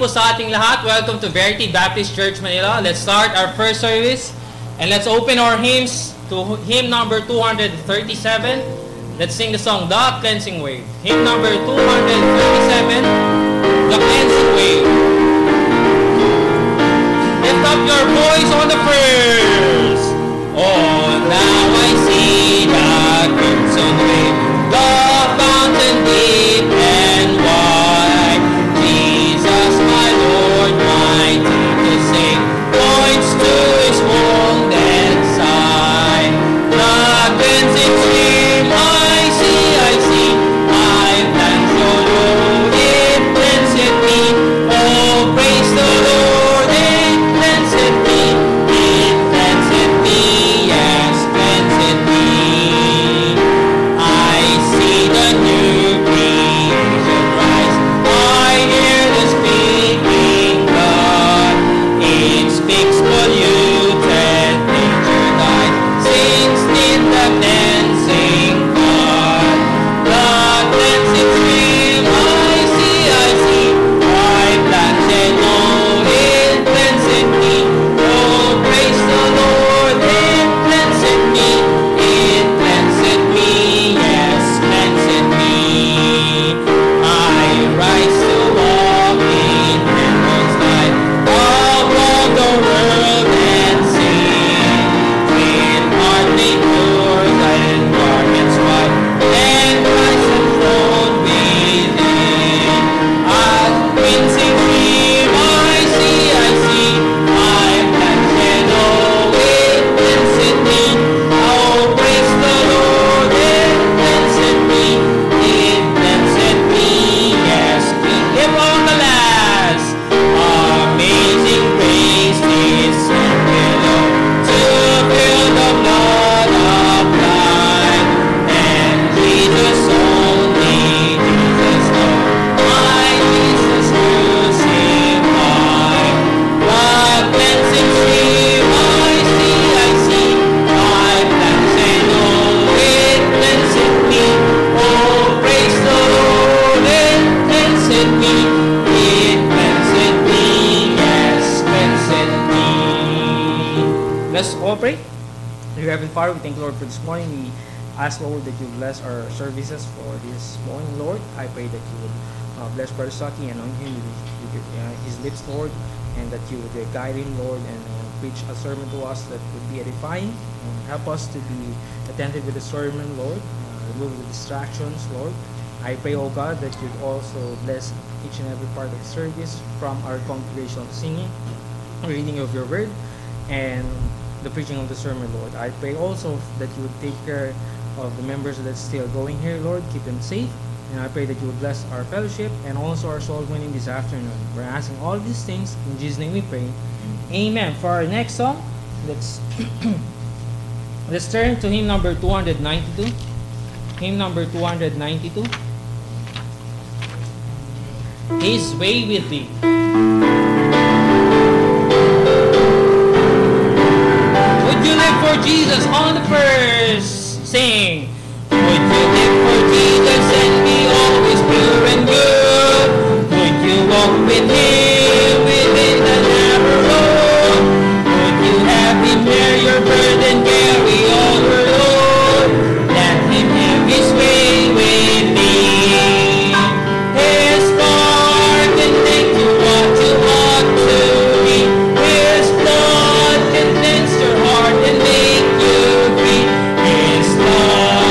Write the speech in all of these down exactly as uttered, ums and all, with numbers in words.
po sa ating lahat. Welcome to Verity Baptist Church Manila. Let's start our first service and let's open our hymns to hymn number two thirty-seven. Let's sing the song, The Cleansing Wave. Hymn number two thirty-seven, The Cleansing Wave. Lift up your voice on the first. Oh, now I see the crimson wave, the fountain deep and wide. Jesus, my Lord, mighty to save, points to his wounded side. The cleansing stream, I see, I see, my plan so low, it cleanseth me. Oh, praise the Lord, it cleanseth me, it cleanseth me, yes, cleanseth me. I see the new creation rise, I hear the speaking God. It speaks polluted nature dies, sings in the cleansing God. The cleansing stream, I see, I see, my plans and all, it cleanseth me. Oh, praise the Lord, it cleanseth me, it cleanseth me, yes, cleanseth me. I rise to walk in heaven's light, along the world and sing, with heart made pure and garments white, and Christ enthroned within. A cleansing stream, I see, I see, my plans and all, it cleanseth me. Oh, praise the Lord, it cleanseth me, it cleanseth me, yes, clean. Live on the last. Amazing grace descend below, to feel the blood applied, and Jesus only, Jesus Lord, my Jesus crucified. The cleansing stream, I see, I see, my plans and all, it cleanseth me. Oh, praise the Lord, it cleanseth me, it cleanseth me, yes, cleanseth me. Let's all pray. Dear Heavenly Father, we thank you, Lord, for this morning. We ask, Lord, that you bless our services for this morning, Lord. I pray that you would uh, bless Brother Saki and anoint him with, with your, uh, his lips, Lord, and that you would uh, guide him, Lord, and uh, preach a sermon to us that would be edifying. And help us to be attentive with the sermon, Lord. Uh, remove the distractions, Lord. I pray, oh God, that you'd also bless each and every part of the service, from our congregation singing, reading of your word, and the preaching of the sermon, Lord. I pray also that you would take care of the members that's still going here, Lord. Keep them safe. And I pray that you would bless our fellowship and also our soul winning this afternoon. We're asking all these things in Jesus' name we pray. Amen. For our next song, let's let's turn to hymn number two ninety-two. Hymn number two ninety-two. His way with thee. Would you live for Jesus on the first? Sing. Would you live for Jesus and be always pure and good? Would you walk with him within the narrow road? Would you have him bear your burden, carry all your load? Let him have his way with thee. His heart can take you what you ought to be. His blood can cleanse your heart and make you free. His love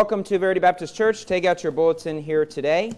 welcome to Verity Baptist Church. Take out your bulletin here today.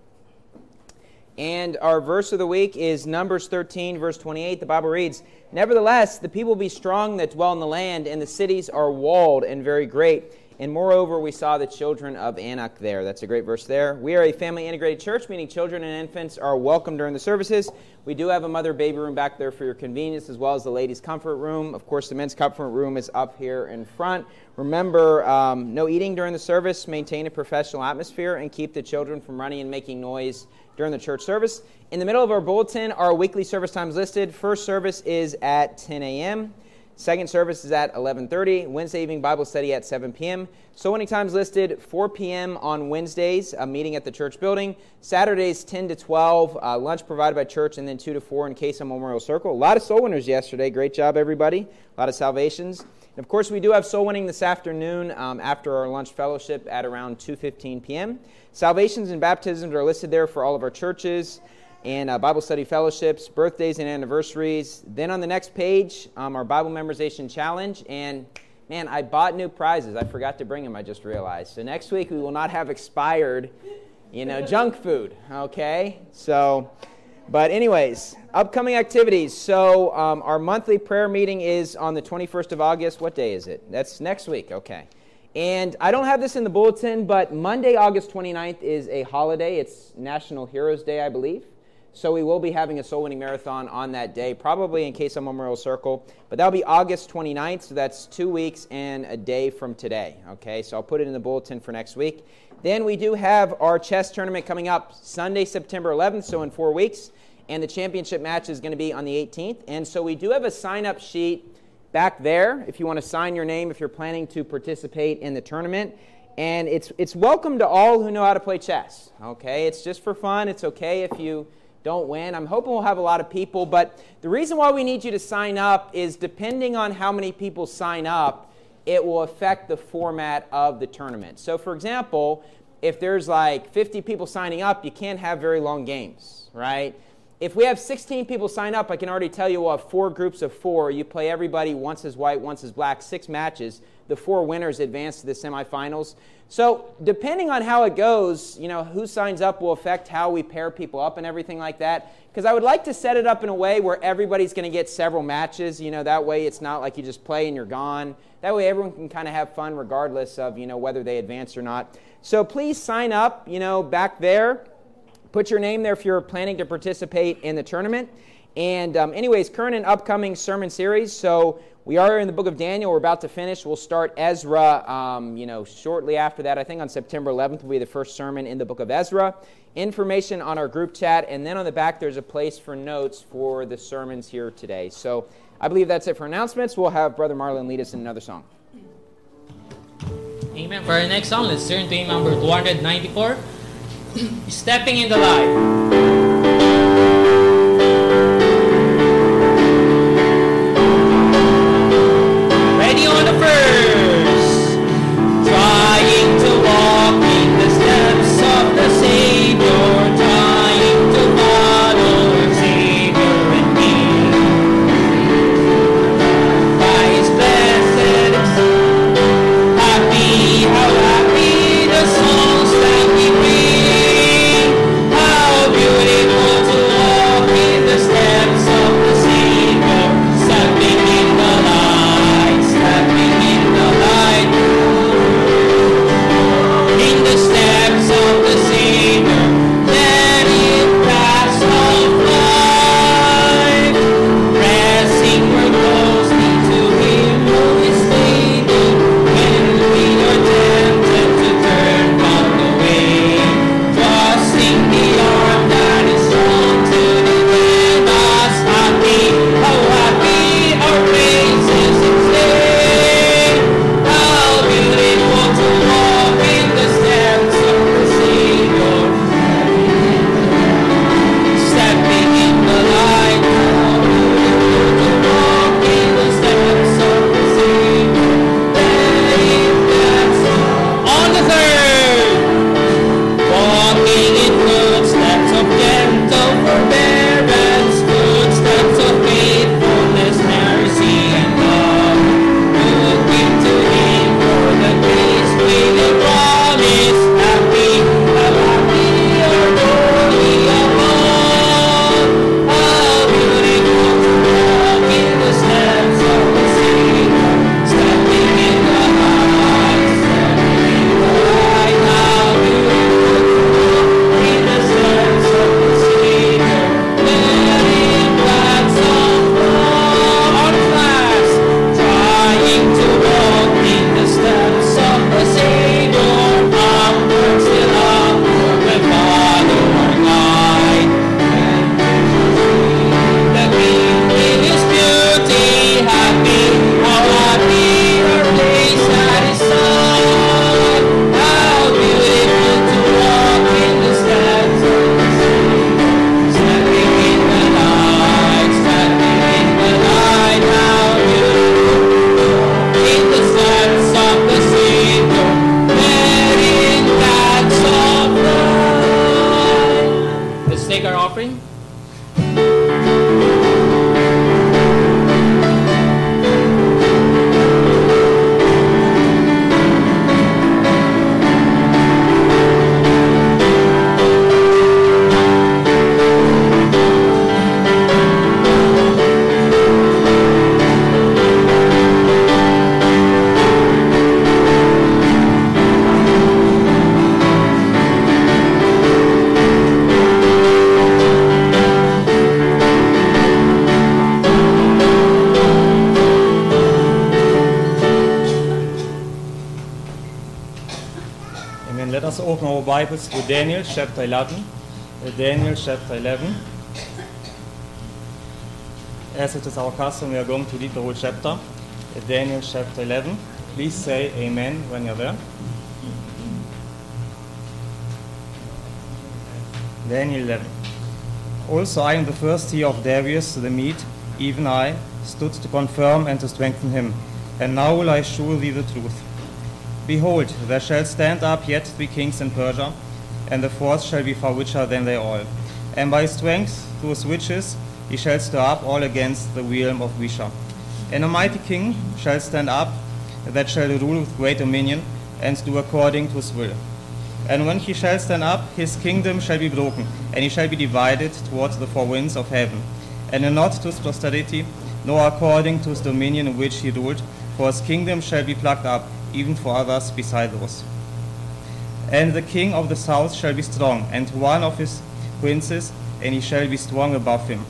And our verse of the week is Numbers thirteen, verse twenty-eight. The Bible reads, "Nevertheless, the people be strong that dwell in the land, and the cities are walled and very great. And moreover, we saw the children of Anak there." That's a great verse there. We are a family-integrated church, meaning children and infants are welcome during the services. We do have a mother-baby room back there for your convenience, as well as the ladies' comfort room. Of course, the men's comfort room is up here in front. Remember, um, no eating during the service. Maintain a professional atmosphere, and keep the children from running and making noise during the church service. In the middle of our bulletin, our weekly service times listed. First service is at ten a.m., Second service is at eleven thirty. Wednesday evening Bible study at seven p.m. So many times listed: four p.m. on Wednesdays, a meeting at the church building. Saturdays ten to twelve, uh, lunch provided by church, and then two to four in Case Memorial Circle. A lot of soul winners yesterday. Great job, everybody. A lot of salvations. And of course, we do have soul winning this afternoon um, after our lunch fellowship at around two fifteen p.m. Salvations and baptisms are listed there for all of our churches, and uh, Bible study fellowships, birthdays and anniversaries. Then on the next page, um, our Bible memorization challenge. And man, I bought new prizes. I forgot to bring them, I just realized. So next week we will not have expired, you know, junk food, okay? So, but anyways, upcoming activities. So um, our monthly prayer meeting is on the twenty-first of August. What day is it? That's next week, okay. And I don't have this in the bulletin, but Monday, August twenty-ninth is a holiday. It's National Heroes Day, I believe. So we will be having a soul winning marathon on that day, probably in Case Memorial Circle. But that'll be August twenty-ninth, so that's two weeks and a day from today. Okay, so I'll put it in the bulletin for next week. Then we do have our chess tournament coming up Sunday, September eleventh, so in four weeks. And the championship match is going to be on the eighteenth. And so we do have a sign-up sheet back there if you want to sign your name if you're planning to participate in the tournament. And it's it's welcome to all who know how to play chess. Okay, it's just for fun. It's okay if you don't win. I'm hoping we'll have a lot of people, but the reason why we need you to sign up is depending on how many people sign up, it will affect the format of the tournament. So for example, if there's like fifty people signing up, you can't have very long games, right? If we have sixteen people sign up, I can already tell you we'll have four groups of four. You play everybody once as white, once as black, six matches. The four winners advance to the semifinals. So depending on how it goes, you know, who signs up will affect how we pair people up and everything like that. Because I would like to set it up in a way where everybody's going to get several matches. You know, that way it's not like you just play and you're gone. That way everyone can kind of have fun regardless of, you know, whether they advance or not. So please sign up, you know, back there. Put your name there if you're planning to participate in the tournament. And um, anyways, current and upcoming sermon series. So we are in the book of Daniel. We're about to finish. We'll start Ezra, um, you know, shortly after that. I think on September eleventh will be the first sermon in the book of Ezra. Information on our group chat. And then on the back, there's a place for notes for the sermons here today. So I believe that's it for announcements. We'll have Brother Marlon lead us in another song. Amen. For our next song, let's turn to hymn number two ninety-four. Stepping in the Light. Ready on the first. Trying to walk in the steps of the Savior, trying to follow our Savior and King. By His blessed example, happy, how happy the souls that we bring. How beautiful. take our offering? Let us open our Bibles to Daniel chapter eleven. Uh, Daniel chapter eleven. As it is our custom, we are going to read the whole chapter. Uh, Daniel chapter eleven. Please say amen when you're there. Daniel eleven. Also I in the first year of Darius the Mede, even I, stood to confirm and to strengthen him. And now will I shew thee the truth. Behold, there shall stand up yet three kings in Persia, and the fourth shall be far richer than they all. And by strength, through his riches, he shall stir up all against the realm of Risha. And a mighty king shall stand up, that shall rule with great dominion, and do according to his will. And when he shall stand up, his kingdom shall be broken, and he shall be divided towards the four winds of heaven. And not to his posterity, nor according to his dominion in which he ruled, for his kingdom shall be plucked up, even for others beside those. And the king of the south shall be strong, and one of his princes, and he shall be strong above him,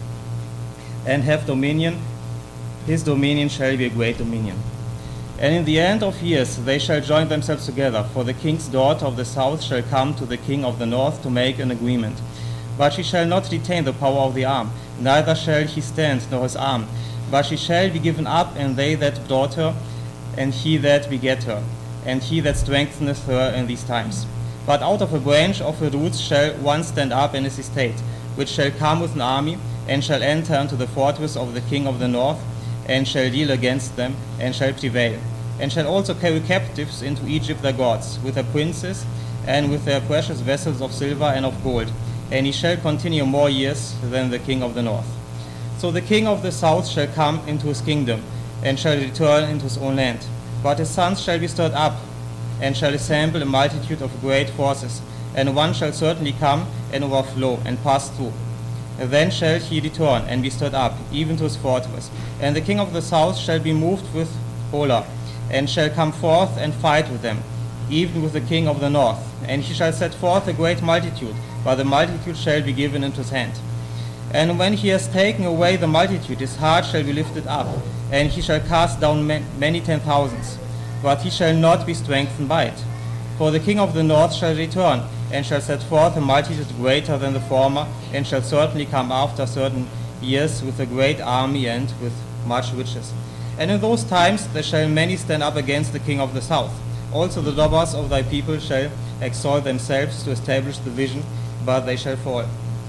and have dominion. His dominion shall be a great dominion. And in the end of years they shall join themselves together, for the king's daughter of the south shall come to the king of the north to make an agreement. But she shall not retain the power of the arm, neither shall he stand nor his arm, but she shall be given up, and they that brought her, and he that begat her, and he that strengtheneth her in these times. But out of a branch of her roots shall one stand up in his estate, which shall come with an army, and shall enter into the fortress of the king of the north, and shall deal against them, and shall prevail, and shall also carry captives into Egypt their gods, with their princes, and with their precious vessels of silver and of gold, and he shall continue more years than the king of the north. So the king of the south shall come into his kingdom, and shall return into his own land. But his sons shall be stirred up, and shall assemble a multitude of great forces, and one shall certainly come and overflow and pass through. And then shall he return and be stirred up, even to his fortress. And the king of the south shall be moved with choler, and shall come forth and fight with them, even with the king of the north. And he shall set forth a great multitude, but the multitude shall be given into his hand. And when he has taken away the multitude, his heart shall be lifted up, and he shall cast down many ten thousands, but he shall not be strengthened by it. For the king of the north shall return, and shall set forth a multitude greater than the former, and shall certainly come after certain years with a great army and with much riches. And in those times there shall many stand up against the king of the south. Also the robbers of thy people shall exalt themselves to establish the vision, but they shall fall.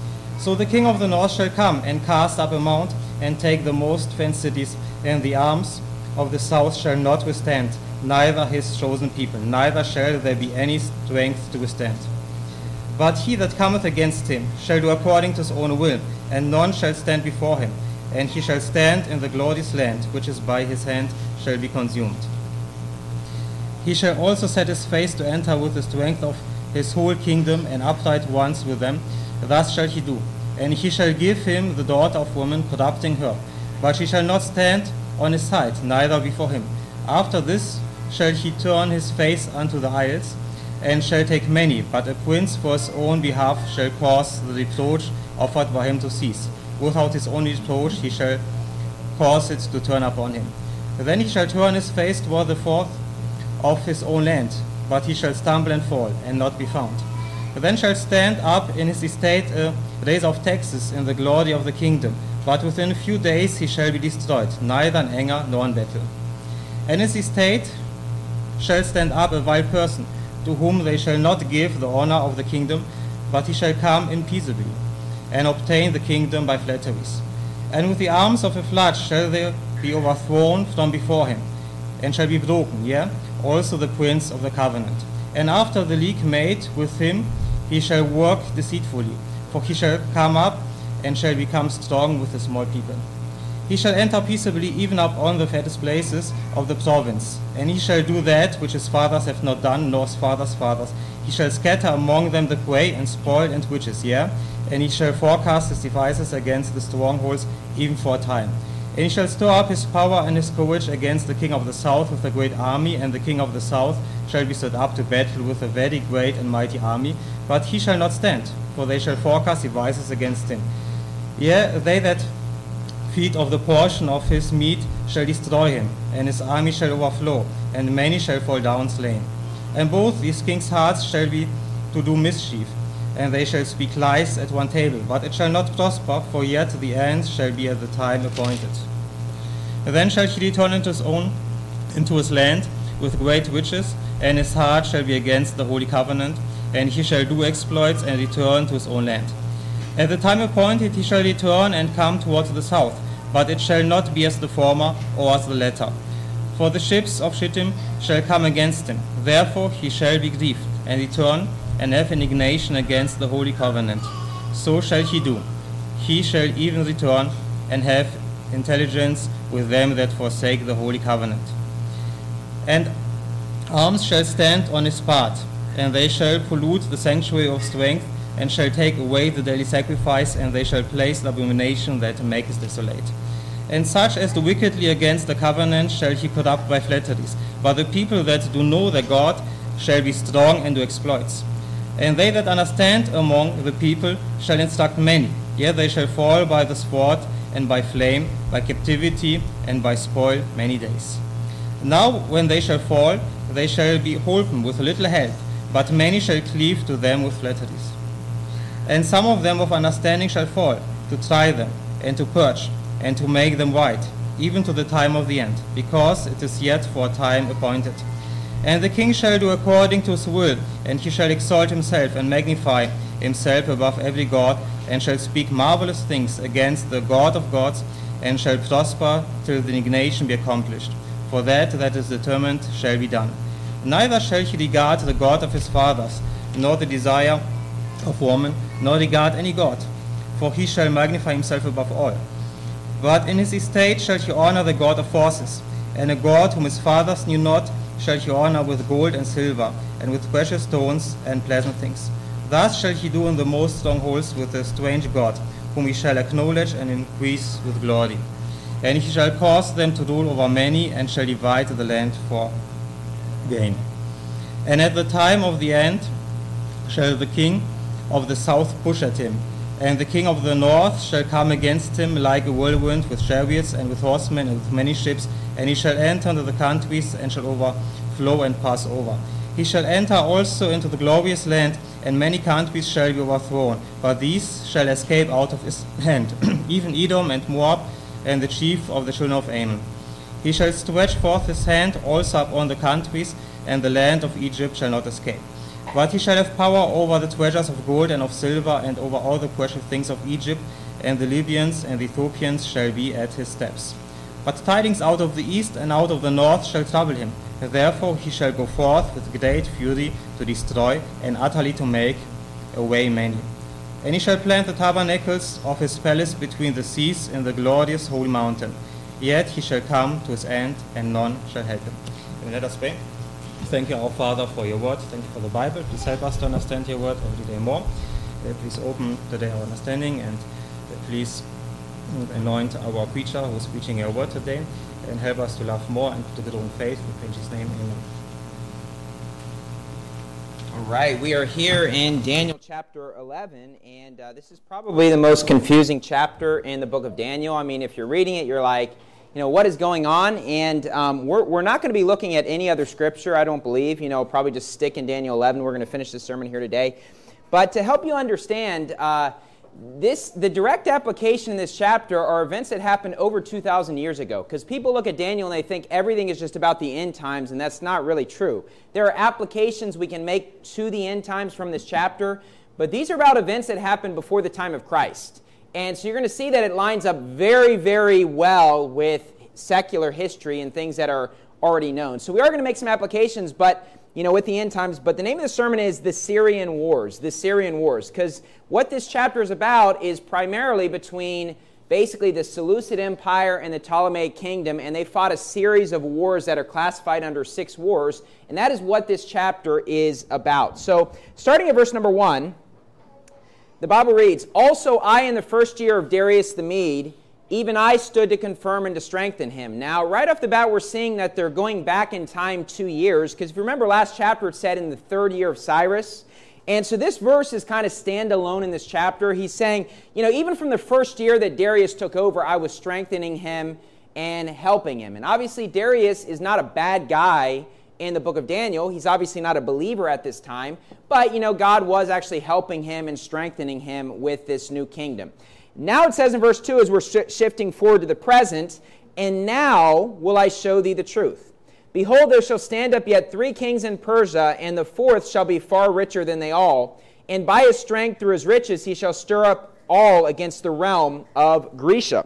So the king of the north shall come and cast up a mount, and take the most fenced cities, and the arms of the south shall not withstand, neither his chosen people, neither shall there be any strength to withstand. But he that cometh against him shall do according to his own will, and none shall stand before him, and he shall stand in the glorious land, which is by his hand shall be consumed. He shall also set his face to enter with the strength of his whole kingdom, and upright ones with them. Thus shall he do. And he shall give him the daughter of woman, corrupting her. But she shall not stand on his side, neither before him. After this shall he turn his face unto the isles, and shall take many. But a prince for his own behalf shall cause the reproach offered by him to cease. Without his own reproach he shall cause it to turn upon him. Then he shall turn his face toward the fourth of his own land, but he shall stumble and fall, and not be found. Then shall stand up in his estate a raiser of taxes in the glory of the kingdom, but within a few days he shall be destroyed, neither in anger nor in battle. And in his estate shall stand up a vile person, to whom they shall not give the honor of the kingdom, but he shall come in peaceably, and obtain the kingdom by flatteries. And with the arms of a flood shall they be overthrown from before him, and shall be broken, yea, also the prince of the covenant. And after the league made with him, he shall work deceitfully, for he shall come up and shall become strong with the small people. He shall enter peaceably even up on the fattest places of the province, and he shall do that which his fathers have not done, nor his fathers' fathers. He shall scatter among them the prey and spoil and witches, yea, and he shall forecast his devices against the strongholds even for a time. And he shall stir up his power and his courage against the king of the south with a great army, and the king of the south shall be set up to battle with a very great and mighty army, but he shall not stand, for they shall forecast devices against him. Yea, they that feed of the portion of his meat shall destroy him, and his army shall overflow, and many shall fall down slain. And both these kings' hearts shall be to do mischief, and they shall speak lies at one table, but it shall not prosper, for yet the end shall be at the time appointed. Then shall he return into his own, into his land, with great riches, and his heart shall be against the holy covenant, and he shall do exploits and return to his own land. At the time appointed he shall return and come towards the south, but it shall not be as the former or as the latter. For the ships of Shittim shall come against him, therefore he shall be grieved, and return, and have indignation against the holy covenant. So shall he do. He shall even return, and have intelligence with them that forsake the holy covenant. And arms shall stand on his part, and they shall pollute the sanctuary of strength, and shall take away the daily sacrifice, and they shall place the abomination that maketh desolate. And such as do wickedly against the covenant shall he corrupt by flatteries. But the people that do know their God shall be strong and do exploits. And they that understand among the people shall instruct many, yet they shall fall by the sword, and by flame, by captivity, and by spoil many days. Now when they shall fall, they shall be holpen with little help, but many shall cleave to them with flatteries. And some of them of understanding shall fall, to try them, and to purge, and to make them white, even to the time of the end, because it is yet for a time appointed. And the king shall do according to his will, and he shall exalt himself and magnify himself above every god, and shall speak marvelous things against the God of gods, and shall prosper till the indignation be accomplished. For that that is determined shall be done. Neither shall he regard the God of his fathers, nor the desire of woman, nor regard any god, for he shall magnify himself above all. But in his estate shall he honor the God of forces, and a God whom his fathers knew not shall he honor with gold and silver, and with precious stones and pleasant things. Thus shall he do in the most strongholds with a strange God, whom he shall acknowledge and increase with glory. And he shall cause them to rule over many, and shall divide the land for gain. And at the time of the end shall the king of the south push at him, and the king of the north shall come against him like a whirlwind, with chariots and with horsemen and with many ships, and he shall enter into the countries and shall overflow and pass over. He shall enter also into the glorious land, and many countries shall be overthrown, but these shall escape out of his hand, even Edom and Moab, and the chief of the children of Ammon. He shall stretch forth his hand also upon the countries, and the land of Egypt shall not escape. But he shall have power over the treasures of gold and of silver, and over all the precious things of Egypt, and the Libyans and the Ethiopians shall be at his steps. But tidings out of the east and out of the north shall trouble him. Therefore he shall go forth with great fury to destroy, and utterly to make away many. And he shall plant the tabernacles of his palace between the seas in the glorious holy mountain. Yet he shall come to his end, and none shall help him. And let us pray. Thank you, our Father, for your word. Thank you for the Bible. Please help us to understand your word every day more. Uh, please open today our understanding, and uh, please anoint our preacher who is preaching your word today, and help us to love more and to grow in faith. We pray in Jesus' name, amen. All right, we are here in Daniel chapter eleven, and uh, this is probably the most confusing chapter in the book of Daniel. I mean, if you're reading it, you're like, you know, what is going on? And um, we're, we're not going to be looking at any other scripture, I don't believe. You know, probably just stick in Daniel eleven. We're going to finish this sermon here today. But to help you understand, uh, this the direct application in this chapter are events that happened over two thousand years ago. Because people look at Daniel and they think everything is just about the end times, and that's not really true. There are applications we can make to the end times from this chapter, but these are about events that happened before the time of Christ. And so you're going to see that it lines up very, very well with secular history and things that are already known. So we are going to make some applications, but you know, with the end times. But the name of the sermon is The Syrian Wars, the Syrian Wars, because what this chapter is about is primarily between basically the Seleucid Empire and the Ptolemaic Kingdom, and they fought a series of wars that are classified under six wars, and that is what this chapter is about. So, starting at verse number one, the Bible reads, "Also I in the first year of Darius the Mede, even I stood to confirm and to strengthen him." Now, right off the bat, we're seeing that they're going back in time two years, because if you remember last chapter, it said in the third year of Cyrus. And so this verse is kind of standalone in this chapter. He's saying, you know, even from the first year that Darius took over, I was strengthening him and helping him. And obviously, Darius is not a bad guy in the book of Daniel. He's obviously not a believer at this time. But, you know, God was actually helping him and strengthening him with this new kingdom. Now it says in verse two, as we're sh- shifting forward to the present, "And now will I show thee the truth. Behold, there shall stand up yet three kings in Persia, and the fourth shall be far richer than they all. And by his strength through his riches he shall stir up all against the realm of Grecia."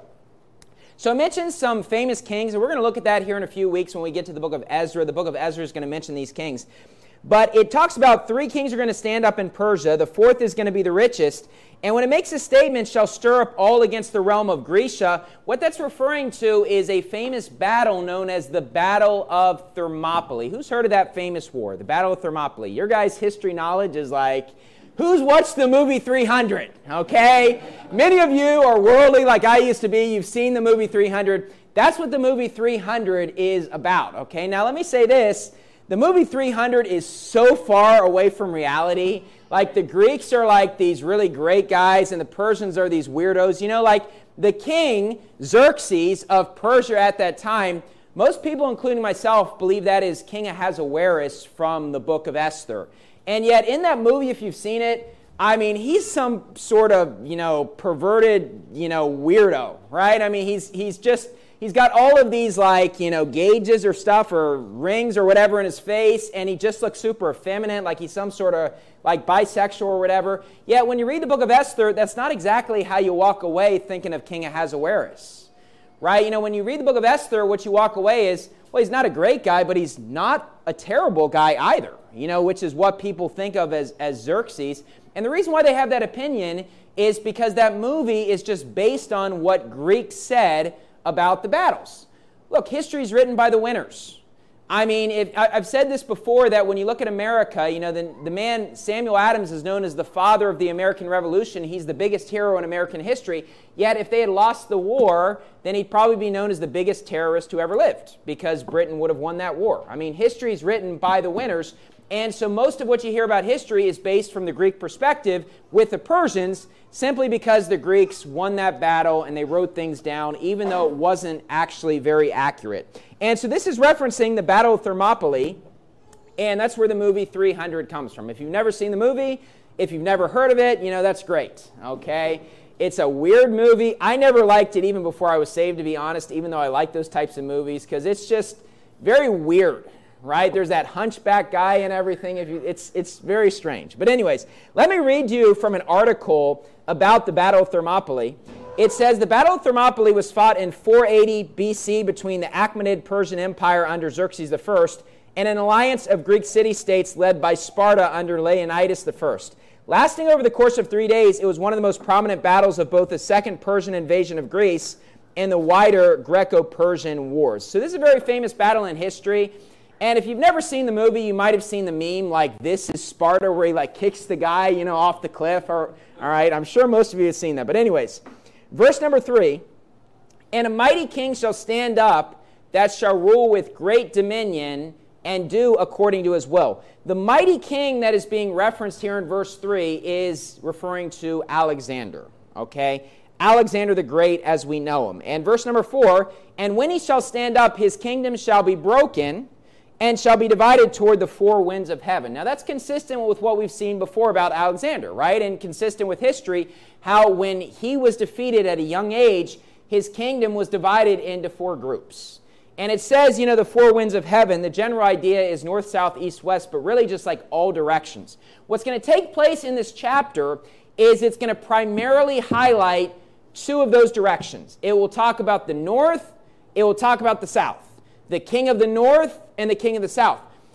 So I mentioned some famous kings, and we're going to look at that here in a few weeks when we get to the book of Ezra. The book of Ezra is going to mention these kings. But it talks about three kings are going to stand up in Persia. The fourth is going to be the richest. And when it makes a statement, "shall stir up all against the realm of Grecia," what that's referring to is a famous battle known as the Battle of Thermopylae. Who's heard of that famous war, the Battle of Thermopylae? Your guys' history knowledge is like, who's watched the movie three hundred? Okay? Many of you are worldly like I used to be. You've seen the movie three hundred. That's what the movie three hundred is about. Okay? Now let me say this. The movie three hundred is so far away from reality. Like, the Greeks are like these really great guys, and the Persians are these weirdos. You know, like the king, Xerxes of Persia at that time, most people, including myself, believe that is King Ahasuerus from the book of Esther. And yet, in that movie, if you've seen it, I mean, he's some sort of, you know, perverted, you know, weirdo, right? I mean, he's he's just... He's got all of these, like, you know, gauges or stuff or rings or whatever in his face, and he just looks super effeminate, like he's some sort of, like, bisexual or whatever. Yet when you read the book of Esther, that's not exactly how you walk away thinking of King Ahasuerus, right? You know, when you read the book of Esther, what you walk away is, well, he's not a great guy, but he's not a terrible guy either, you know, which is what people think of as, as Xerxes. And the reason why they have that opinion is because that movie is just based on what Greeks said about the battles. Look, history is written by the winners. I mean, if, I, I've said this before, that when you look at America, you know, the, the man Samuel Adams is known as the father of the American Revolution. He's the biggest hero in American history. Yet if they had lost the war, then he'd probably be known as the biggest terrorist who ever lived, because Britain would have won that war. I mean, history is written by the winners. And so most of what you hear about history is based from the Greek perspective with the Persians, simply because the Greeks won that battle and they wrote things down, even though it wasn't actually very accurate. And so this is referencing the Battle of Thermopylae, and that's where the movie three hundred comes from. If you've never seen the movie, if you've never heard of it, you know, that's great, okay? It's a weird movie. I never liked it even before I was saved, to be honest, even though I like those types of movies, because it's just very weird. Right? There's that hunchback guy and everything. If you, it's, it's very strange. But anyways, let me read you from an article about the Battle of Thermopylae. It says, the Battle of Thermopylae was fought in four eighty B C between the Achaemenid Persian Empire under Xerxes the First and an alliance of Greek city-states led by Sparta under Leonidas the First. Lasting over the course of three days, it was one of the most prominent battles of both the Second Persian invasion of Greece and the wider Greco-Persian wars. So this is a very famous battle in history. And if you've never seen the movie, you might have seen the meme, like, "This is Sparta," where he, like, kicks the guy, you know, off the cliff. Or, all right, I'm sure most of you have seen that. But anyways, verse number three, "And a mighty king shall stand up that shall rule with great dominion and do according to his will." The mighty king that is being referenced here in verse three is referring to Alexander, okay? Alexander the Great as we know him. And verse number four, "And when he shall stand up, his kingdom shall be broken, and shall be divided toward the four winds of heaven." Now that's consistent with what we've seen before about Alexander, right? And consistent with history, how when he was defeated at a young age, his kingdom was divided into four groups. And it says, you know, the four winds of heaven, the general idea is north, south, east, west, but really just like all directions. What's going to take place in this chapter is it's going to primarily highlight two of those directions. It will talk about the north, it will talk about the south. The king of the north and the king of the south.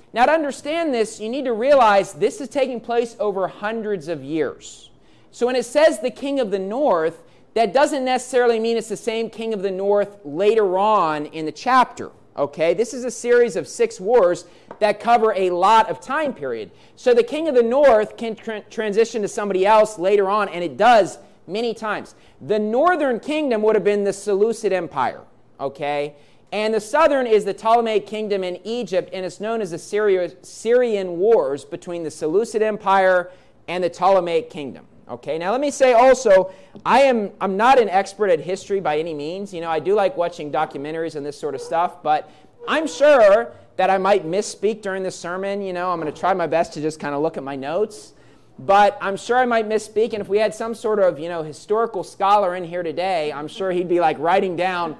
Now, to understand this, you need to realize this is taking place over hundreds of years. So when it says the king of the north, that doesn't necessarily mean it's the same king of the north later on in the chapter. Okay, this is a series of six wars that cover a lot of time period. So the king of the north can tra- transition to somebody else later on, and it does many times. The northern kingdom would have been the Seleucid Empire, okay? And the southern is the Ptolemaic kingdom in Egypt, and it's known as the Syria- Syrian Wars between the Seleucid Empire and the Ptolemaic kingdom. Okay, now let me say also, I am I'm not an expert at history by any means. You know, I do like watching documentaries and this sort of stuff, but I'm sure that I might misspeak during the sermon. You know, I'm going to try my best to just kind of look at my notes, but I'm sure I might misspeak, and if we had some sort of, you know, historical scholar in here today, I'm sure he'd be like writing down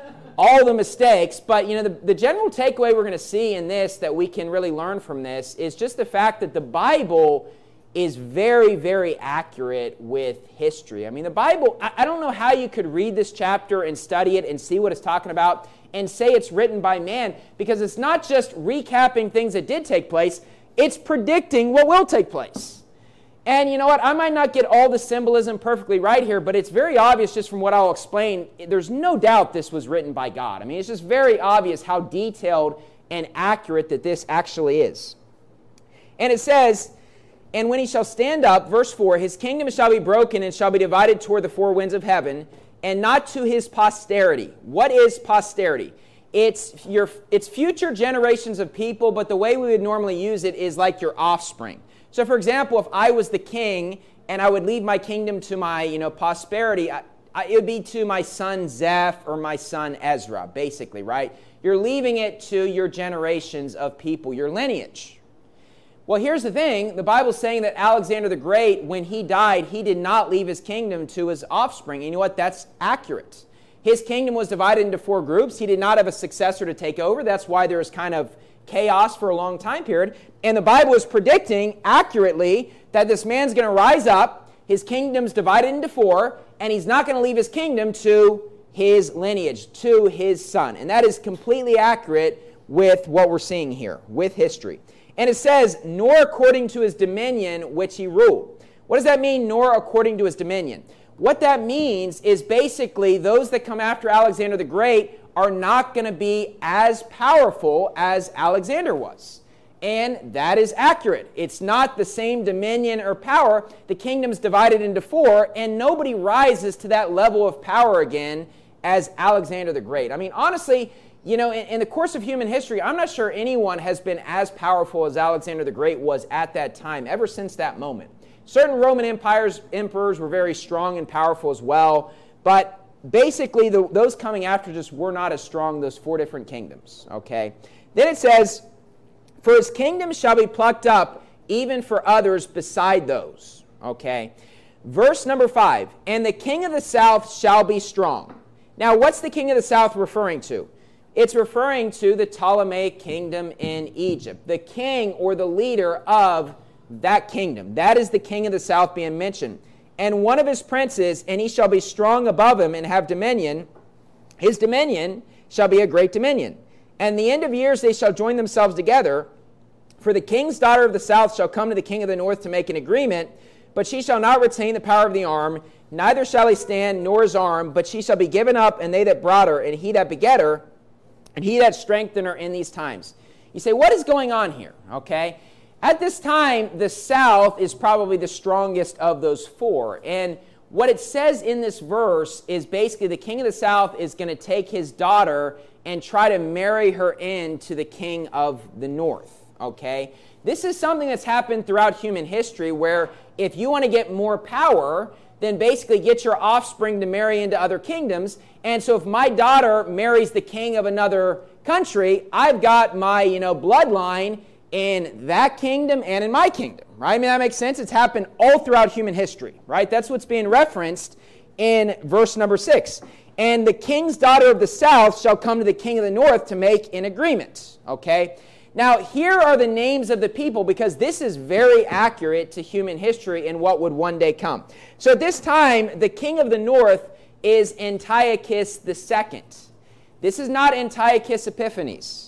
all the mistakes. But, you know, the, the general takeaway we're going to see in this that we can really learn from this is just the fact that the Bible is very, very accurate with history. I mean, the Bible, I, I don't know how you could read this chapter and study it and see what it's talking about and say it's written by man, because it's not just recapping things that did take place, it's predicting what will take place. And you know what, I might not get all the symbolism perfectly right here, but it's very obvious just from what I'll explain. There's no doubt this was written by God. I mean, it's just very obvious how detailed and accurate that this actually is. And it says, and when he shall stand up, verse four, his kingdom shall be broken and shall be divided toward the four winds of heaven, and not to his posterity. What is posterity? It's your it's future generations of people, but the way we would normally use it is like your offspring. So, for example, if I was the king and I would leave my kingdom to my, you know, prosperity, I, I, it would be to my son Zeph or my son Ezra, basically, right? You're leaving it to your generations of people, your lineage. Well, here's the thing. The Bible's saying that Alexander the Great, when he died, he did not leave his kingdom to his offspring. And you know what? That's accurate. His kingdom was divided into four groups. He did not have a successor to take over. That's why there was kind of chaos for a long time period. And the Bible is predicting accurately that this man's going to rise up, his kingdom's divided into four, and he's not going to leave his kingdom to his lineage, to his son. And that is completely accurate with what we're seeing here, with history. And it says, nor according to his dominion which he ruled. What does that mean, nor according to his dominion? What that means is basically those that come after Alexander the Great are not going to be as powerful as Alexander was. And that is accurate. It's not the same dominion or power. The kingdom's divided into four, and nobody rises to that level of power again as Alexander the Great. I mean, honestly, you know, in, in the course of human history, I'm not sure anyone has been as powerful as Alexander the Great was at that time, ever since that moment. Certain Roman empires, emperors were very strong and powerful as well, but basically the, those coming after just were not as strong, those four different kingdoms, okay? Then it says, for his kingdom shall be plucked up, even for others beside those, okay? Verse number five, and the king of the south shall be strong. Now, what's the king of the south referring to? It's referring to the Ptolemaic kingdom in Egypt, the king or the leader of that kingdom. That is the king of the south being mentioned. And one of his princes, and he shall be strong above him and have dominion. His dominion shall be a great dominion. And the end of years they shall join themselves together. For the king's daughter of the south shall come to the king of the north to make an agreement, but she shall not retain the power of the arm, neither shall he stand nor his arm, but she shall be given up, and they that brought her, and he that begat her, and he that strengthened her in these times. You say, what is going on here? Okay. At this time, the south is probably the strongest of those four. And what it says in this verse is basically the king of the south is going to take his daughter and try to marry her into the king of the north. Okay. This is something that's happened throughout human history where if you want to get more power, then basically get your offspring to marry into other kingdoms. And so if my daughter marries the king of another country, I've got my, you know, bloodline in that kingdom and in my kingdom, right? I mean, that makes sense. It's happened all throughout human history, right? That's what's being referenced in verse number six. And the king's daughter of the south shall come to the king of the north to make an agreement, okay? Now, here are the names of the people because this is very accurate to human history and what would one day come. So at this time, the king of the north is Antiochus the Second. This is not Antiochus Epiphanes.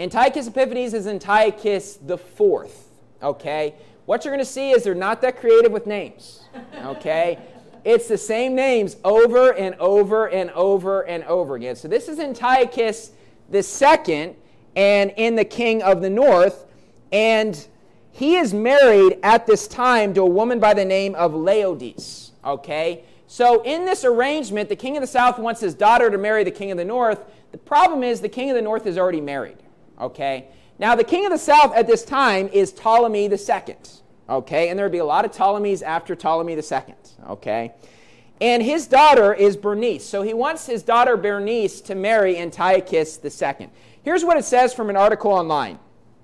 Antiochus Epiphanes is Antiochus the Fourth, okay? What you're going to see is they're not that creative with names, okay? It's the same names over and over and over and over again. So this is Antiochus the Second, and in the king of the north, and he is married at this time to a woman by the name of Laodice, okay? So in this arrangement, the king of the south wants his daughter to marry the king of the north. The problem is the king of the north is already married, okay? Now, the king of the south at this time is Ptolemy the Second, okay? And there would be a lot of Ptolemies after Ptolemy the Second, okay? And his daughter is Bernice. So he wants his daughter Bernice to marry Antiochus the Second. Here's what it says from an article online.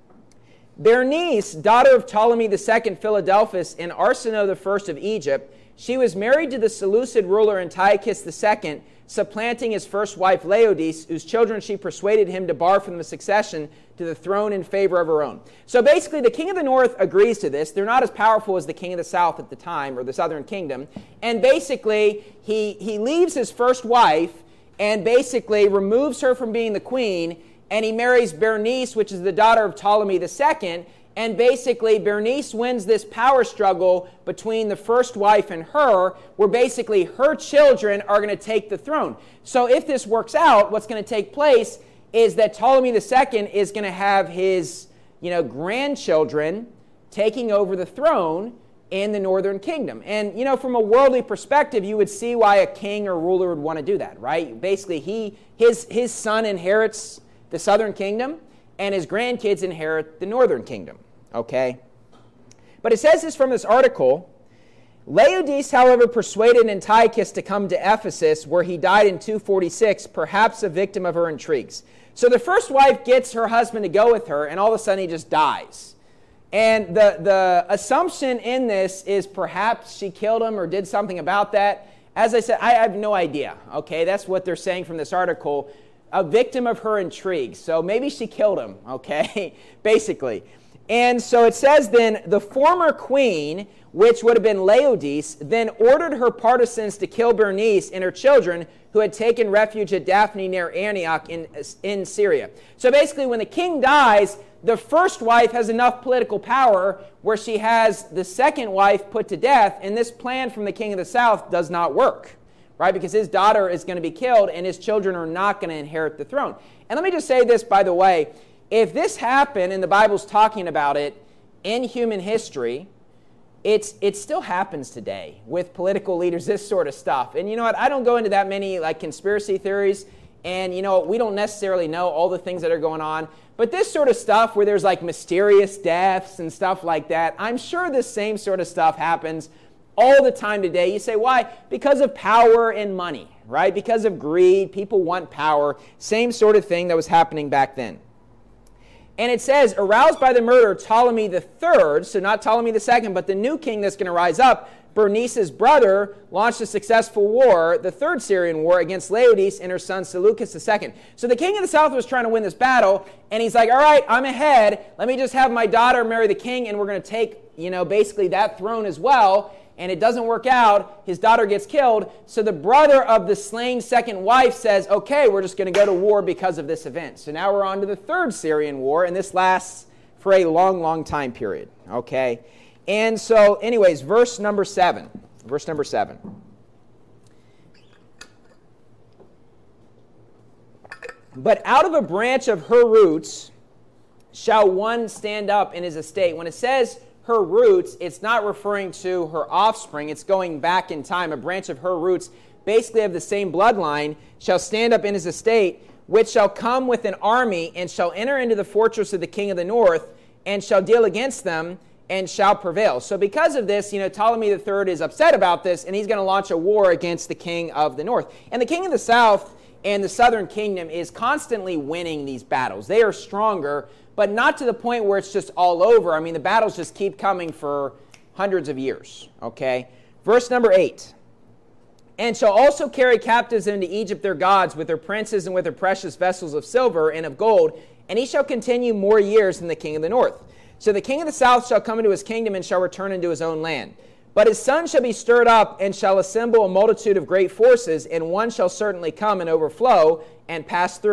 Bernice, daughter of Ptolemy the Second Philadelphus and Arsinoe the First of Egypt, she was married to the Seleucid ruler Antiochus the Second, supplanting his first wife Laodice, whose children she persuaded him to bar from the succession to the throne in favor of her own. So basically, the king of the north agrees to this. They're not as powerful as the king of the south at the time, or the southern kingdom. And basically, he, he leaves his first wife and basically removes her from being the queen, and he marries Bernice, which is the daughter of Ptolemy the Second. And basically, Bernice wins this power struggle between the first wife and her, where basically her children are going to take the throne. So if this works out, what's going to take place is that Ptolemy the Second is going to have his, you know, grandchildren taking over the throne in the northern kingdom. And, you know, from a worldly perspective, you would see why a king or ruler would want to do that, right? Basically, he his his son inherits the southern kingdom, and his grandkids inherit the northern kingdom. Okay? But it says this from this article. Laodice, however, persuaded Antiochus to come to Ephesus, where he died in two forty-six, perhaps a victim of her intrigues. So the first wife gets her husband to go with her, and all of a sudden he just dies. And the, the assumption in this is perhaps she killed him or did something about that. As I said, I have no idea. Okay, that's what they're saying from this article. A victim of her intrigues. So maybe she killed him, okay, basically. And so it says then, the former queen, which would have been Laodice, then ordered her partisans to kill Bernice and her children, who had taken refuge at Daphne near Antioch in, in Syria. So basically, when the king dies, the first wife has enough political power where she has the second wife put to death, and this plan from the king of the south does not work, right? Because his daughter is going to be killed, and his children are not going to inherit the throne. And let me just say this, by the way. If this happened, and the Bible's talking about it in human history, it's, it still happens today with political leaders, this sort of stuff. And you know what? I don't go into that many like conspiracy theories, and you know, we don't necessarily know all the things that are going on. But this sort of stuff where there's like mysterious deaths and stuff like that, I'm sure this same sort of stuff happens all the time today. You say, why? Because of power and money, right? Because of greed. People want power. Same sort of thing that was happening back then. And it says, aroused by the murder of Ptolemy the Third, so not Ptolemy the Second, but the new king that's going to rise up, Bernice's brother launched a successful war, the Third Syrian War, against Laodice and her son Seleucus the Second. So the king of the south was trying to win this battle, and he's like, all right, I'm ahead. Let me just have my daughter marry the king, and we're going to take, you know, basically that throne as well. And it doesn't work out. His daughter gets killed. So the brother of the slain second wife says, okay, we're just going to go to war because of this event. So now we're on to the Third Syrian War, and this lasts for a long, long time period. Okay? And so, anyways, verse number seven. Verse number seven. But out of a branch of her roots shall one stand up in his estate. When it says her roots, it's not referring to her offspring. It's going back in time. A branch of her roots, basically of the same bloodline, shall stand up in his estate, which shall come with an army, and shall enter into the fortress of the king of the north, and shall deal against them, and shall prevail. So because of this, you know, Ptolemy the Third is upset about this, and he's going to launch a war against the king of the north. And the king of the south and the southern kingdom is constantly winning these battles. They are stronger, but not to the point where it's just all over. I mean, the battles just keep coming for hundreds of years, okay? Verse number eight. And shall also carry captives into Egypt their gods with their princes and with their precious vessels of silver and of gold, and he shall continue more years than the king of the north. So the king of the south shall come into his kingdom and shall return into his own land. But his son shall be stirred up and shall assemble a multitude of great forces, and one shall certainly come and overflow and pass through.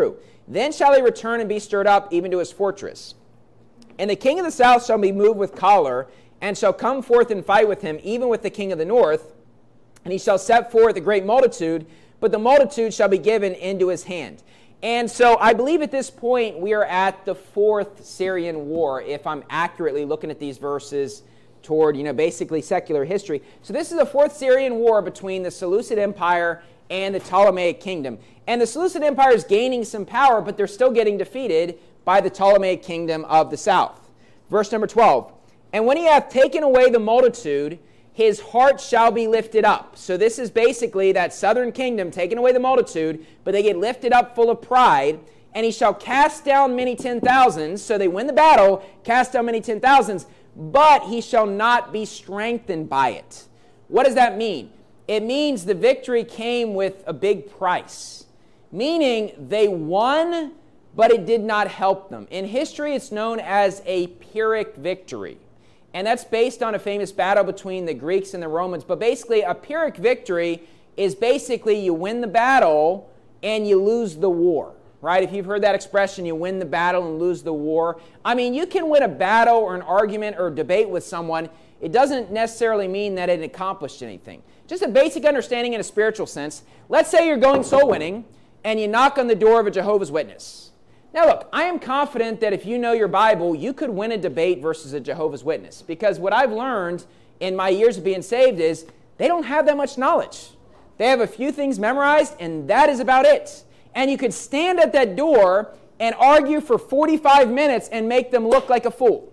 Then shall he return and be stirred up even to his fortress. And the king of the south shall be moved with choler, and shall come forth and fight with him, even with the king of the north. And he shall set forth a great multitude, but the multitude shall be given into his hand. And so I believe at this point we are at the fourth Syrian war, if I'm accurately looking at these verses toward, you know, basically secular history. So this is the fourth Syrian war between the Seleucid Empire and the Ptolemaic kingdom. And the Seleucid Empire is gaining some power, but they're still getting defeated by the Ptolemaic kingdom of the south. Verse number twelve. And when he hath taken away the multitude, his heart shall be lifted up. So this is basically that southern kingdom taking away the multitude, but they get lifted up full of pride. And he shall cast down many ten thousands. So they win the battle, cast down many ten thousands, but he shall not be strengthened by it. What does that mean? It means the victory came with a big price, meaning they won, but it did not help them. In history, it's known as a Pyrrhic victory. And that's based on a famous battle between the Greeks and the Romans. But basically, a Pyrrhic victory is basically you win the battle and you lose the war, right? If you've heard that expression, you win the battle and lose the war. I mean, you can win a battle or an argument or debate with someone. It doesn't necessarily mean that it accomplished anything. Just a basic understanding in a spiritual sense. Let's say you're going soul winning and you knock on the door of a Jehovah's Witness. Now look, I am confident that if you know your Bible, you could win a debate versus a Jehovah's Witness. Because what I've learned in my years of being saved is they don't have that much knowledge. They have a few things memorized, and that is about it. And you could stand at that door and argue for forty-five minutes and make them look like a fool.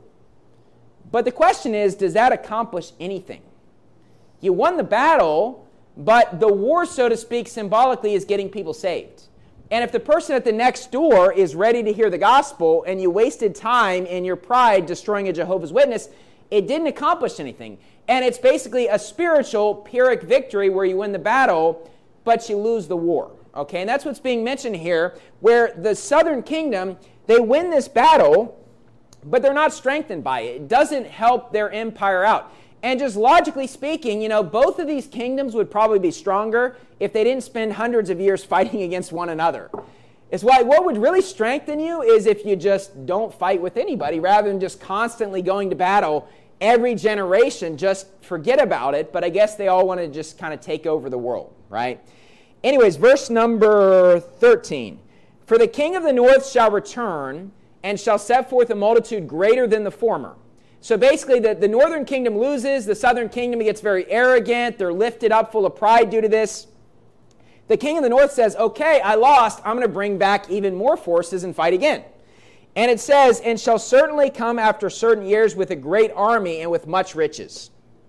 But the question is, does that accomplish anything? You won the battle, but the war, so to speak, symbolically is getting people saved. And if the person at the next door is ready to hear the gospel and you wasted time in your pride destroying a Jehovah's Witness, it didn't accomplish anything. And it's basically a spiritual Pyrrhic victory where you win the battle, but you lose the war. Okay, and that's what's being mentioned here, where the southern kingdom, they win this battle, but they're not strengthened by it. It doesn't help their empire out. And just logically speaking, you know, both of these kingdoms would probably be stronger if they didn't spend hundreds of years fighting against one another. It's why what would really strengthen you is if you just don't fight with anybody rather than just constantly going to battle every generation. Just forget about it. But I guess they all want to just kind of take over the world, right? Anyways, verse number thirteen. For the king of the north shall return and shall set forth a multitude greater than the former. So basically, the, the northern kingdom loses. The southern kingdom gets very arrogant. They're lifted up full of pride due to this. The king of the north says, okay, I lost. I'm going to bring back even more forces and fight again. And it says, and shall certainly come after certain years with a great army and with much riches.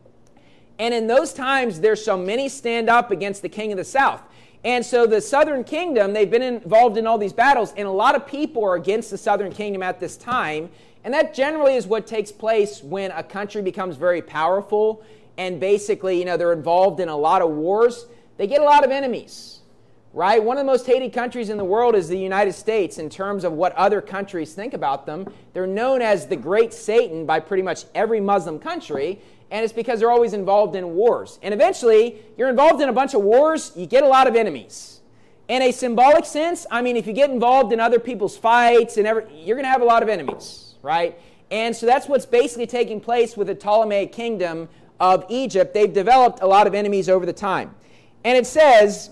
And in those times there shall many stand up against the king of the south. And so the southern kingdom, they've been involved in all these battles, and a lot of people are against the southern kingdom at this time. And that generally is what takes place when a country becomes very powerful and basically, you know, they're involved in a lot of wars. They get a lot of enemies, right? One of the most hated countries in the world is the United States in terms of what other countries think about them. They're known as the Great Satan by pretty much every Muslim country, and it's because they're always involved in wars. And eventually, you're involved in a bunch of wars, you get a lot of enemies. In a symbolic sense, I mean, if you get involved in other people's fights, and every, you're going to have a lot of enemies. Right? And so that's what's basically taking place with the Ptolemaic kingdom of Egypt. They've developed a lot of enemies over the time. And it says,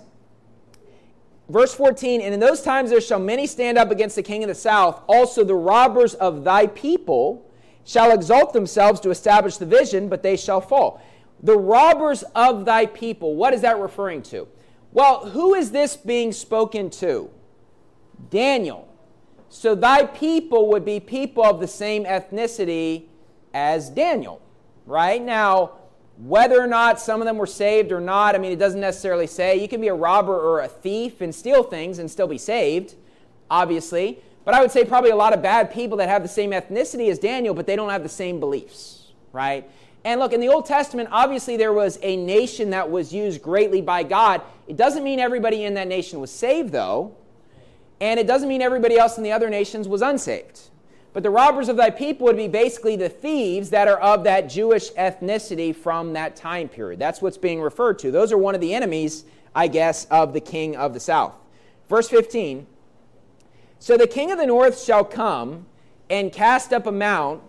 verse fourteen, and in those times there shall many stand up against the king of the south. Also the robbers of thy people shall exalt themselves to establish the vision, but they shall fall. The robbers of thy people, what is that referring to? Well, who is this being spoken to? Daniel. So thy people would be people of the same ethnicity as Daniel, right? Now, whether or not some of them were saved or not, I mean, it doesn't necessarily say. You can be a robber or a thief and steal things and still be saved, obviously. But I would say probably a lot of bad people that have the same ethnicity as Daniel, but they don't have the same beliefs, right? And look, in the Old Testament, obviously there was a nation that was used greatly by God. It doesn't mean everybody in that nation was saved, though. And it doesn't mean everybody else in the other nations was unsaved. But the robbers of thy people would be basically the thieves that are of that Jewish ethnicity from that time period. That's what's being referred to. Those are one of the enemies, I guess, of the king of the south. Verse fifteen, So the king of the north shall come and cast up a mount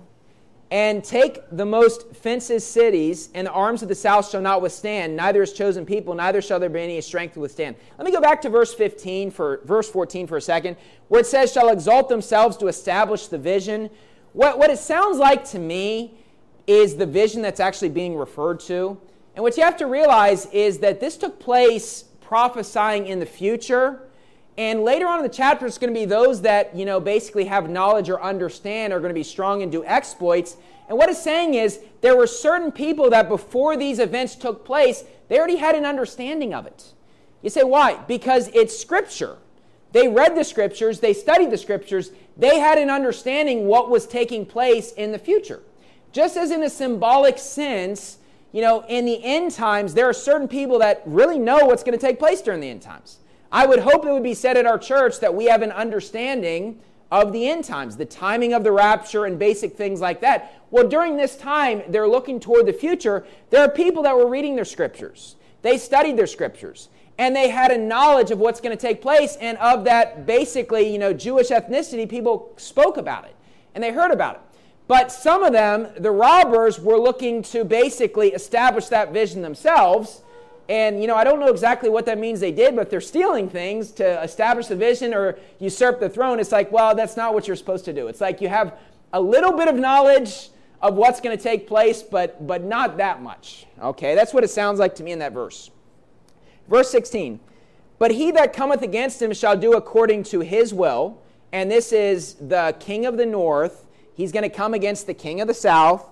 and take the most fenced cities, and the arms of the south shall not withstand, neither his chosen people, neither shall there be any strength to withstand. Let me go back to verse fifteen for verse fourteen for a second, where it says, shall exalt themselves to establish the vision. What, what it sounds like to me is the vision that's actually being referred to. And what you have to realize is that this took place prophesying in the future. And later on in the chapter, it's going to be those that, you know, basically have knowledge or understand are going to be strong and do exploits. And what it's saying is there were certain people that before these events took place, they already had an understanding of it. You say, why? Because it's Scripture. They read the Scriptures. They studied the Scriptures. They had an understanding what was taking place in the future. Just as in a symbolic sense, you know, in the end times, there are certain people that really know what's going to take place during the end times. I would hope it would be said at our church that we have an understanding of the end times, the timing of the rapture and basic things like that. Well, during this time, they're looking toward the future. There are people that were reading their scriptures. They studied their scriptures, and they had a knowledge of what's going to take place, and of that basically, you know, Jewish ethnicity, people spoke about it, and they heard about it. But some of them, the robbers, were looking to basically establish that vision themselves. And, you know, I don't know exactly what that means they did, but they're stealing things to establish the vision or usurp the throne. It's like, well, that's not what you're supposed to do. It's like you have a little bit of knowledge of what's going to take place, but, but not that much. Okay, that's what it sounds like to me in that verse. Verse sixteen, but he that cometh against him shall do according to his will. And this is the king of the north. He's going to come against the king of the south.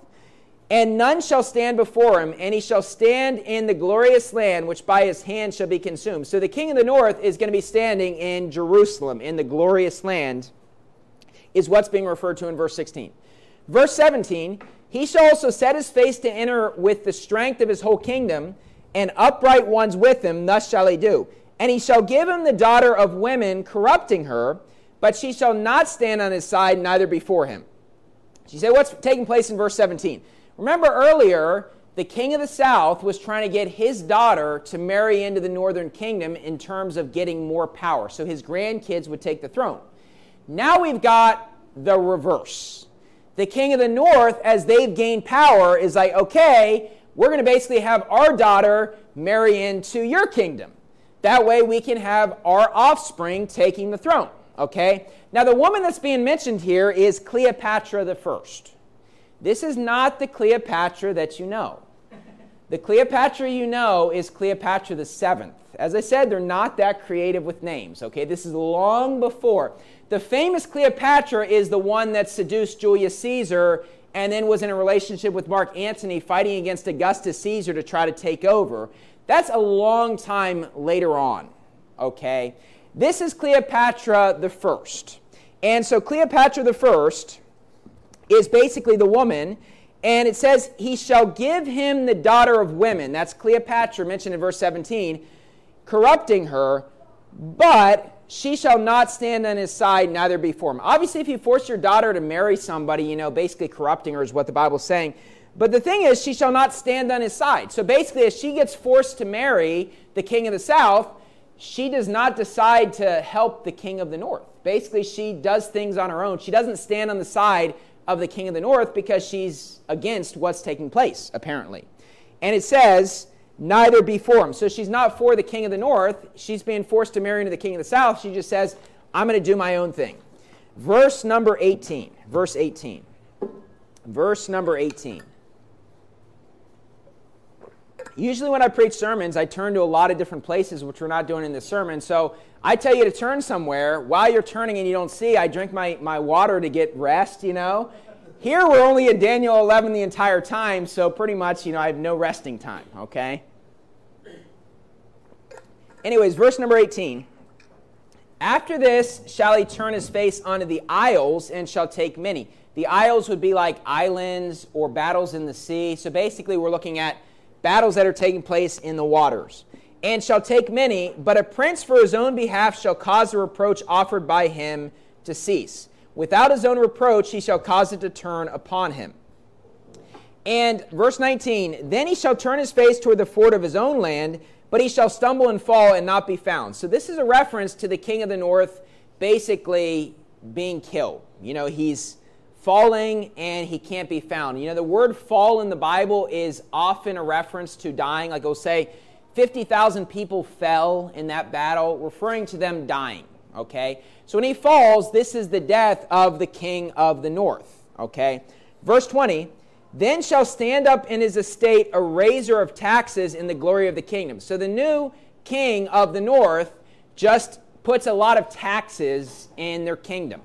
And none shall stand before him, and he shall stand in the glorious land, which by his hand shall be consumed. So the king of the north is going to be standing in Jerusalem, in the glorious land, is what's being referred to in verse sixteen. Verse seventeen, he shall also set his face to enter with the strength of his whole kingdom, and upright ones with him, thus shall he do. And he shall give him the daughter of women, corrupting her, but she shall not stand on his side, neither before him. So you say, what's taking place in verse seventeen? Remember earlier, the king of the south was trying to get his daughter to marry into the northern kingdom in terms of getting more power. So his grandkids would take the throne. Now we've got the reverse. The king of the north, as they've gained power, is like, okay, we're going to basically have our daughter marry into your kingdom. That way we can have our offspring taking the throne. Okay? Now the woman that's being mentioned here is Cleopatra the First. This is not the Cleopatra that you know. The Cleopatra you know is Cleopatra the Seventh. As I said, they're not that creative with names. Okay, this is long before. The famous Cleopatra is the one that seduced Julius Caesar and then was in a relationship with Mark Antony fighting against Augustus Caesar to try to take over. That's a long time later on. Okay, this is Cleopatra the First. And so Cleopatra the First is basically the woman, and it says, he shall give him the daughter of women. That's Cleopatra mentioned in verse seventeen, corrupting her, but she shall not stand on his side, neither before him. Obviously, if you force your daughter to marry somebody, you know, basically corrupting her is what the Bible's saying. But the thing is, she shall not stand on his side. So basically, as she gets forced to marry the king of the south, she does not decide to help the king of the north. Basically, she does things on her own. She doesn't stand on the side of the king of the north because she's against what's taking place, apparently. And it says, neither before him. So she's not for the king of the north. She's being forced to marry into the king of the south. She just says, I'm going to do my own thing. Verse number eighteen. Verse eighteen. Verse number eighteen. Usually when I preach sermons, I turn to a lot of different places, which we're not doing in this sermon. So I tell you to turn somewhere. While you're turning and you don't see, I drink my, my water to get rest, you know. Here we're only in Daniel eleven the entire time, so pretty much, you know, I have no resting time, okay? Anyways, verse number eighteen. After this shall he turn his face unto the isles and shall take many. The isles would be like islands or battles in the sea. So basically we're looking at battles that are taking place in the waters. And shall take many, but a prince for his own behalf shall cause the reproach offered by him to cease. Without his own reproach he shall cause it to turn upon him. And verse nineteen, then he shall turn his face toward the fort of his own land, but he shall stumble and fall and not be found. So this is a reference to the king of the north basically being killed. You know, he's falling and he can't be found. You know, the word fall in the Bible is often a reference to dying. Like it'll say fifty thousand people fell in that battle, referring to them dying, okay? So when he falls, this is the death of the king of the north, okay? Verse twenty, then shall stand up in his estate a raiser of taxes in the glory of the kingdom. So the new king of the north just puts a lot of taxes in their kingdom.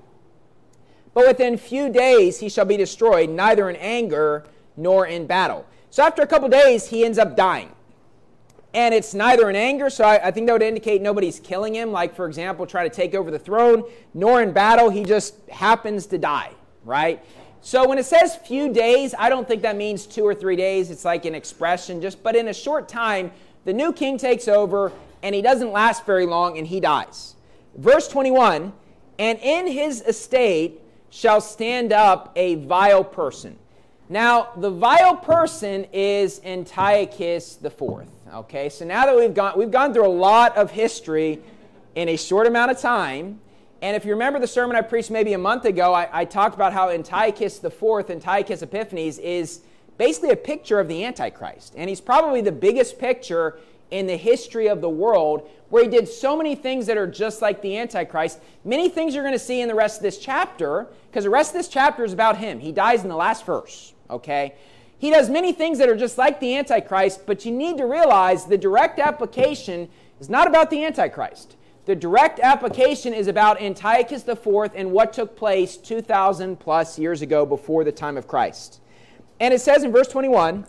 But within few days he shall be destroyed, neither in anger nor in battle. So after a couple days, he ends up dying. And it's neither in anger, so I, I think that would indicate nobody's killing him, like, for example, try to take over the throne, nor in battle, he just happens to die, right? So when it says few days, I don't think that means two or three days. It's like an expression, just but in a short time, the new king takes over, and he doesn't last very long, and he dies. Verse twenty-one, and in his estate shall stand up a vile person. Now, the vile person is Antiochus the Fourth. Okay, so now that we've gone, we've gone through a lot of history in a short amount of time. And if you remember the sermon I preached maybe a month ago, I, I talked about how Antiochus the Fourth, Antiochus Epiphanes, is basically a picture of the Antichrist. And he's probably the biggest picture in the history of the world, where he did so many things that are just like the Antichrist. Many things you're going to see in the rest of this chapter, because the rest of this chapter is about him. He dies in the last verse, okay? He does many things that are just like the Antichrist, but you need to realize the direct application is not about the Antichrist. The direct application is about Antiochus the Fourth and what took place two thousand plus years ago before the time of Christ. And it says in verse twenty-one,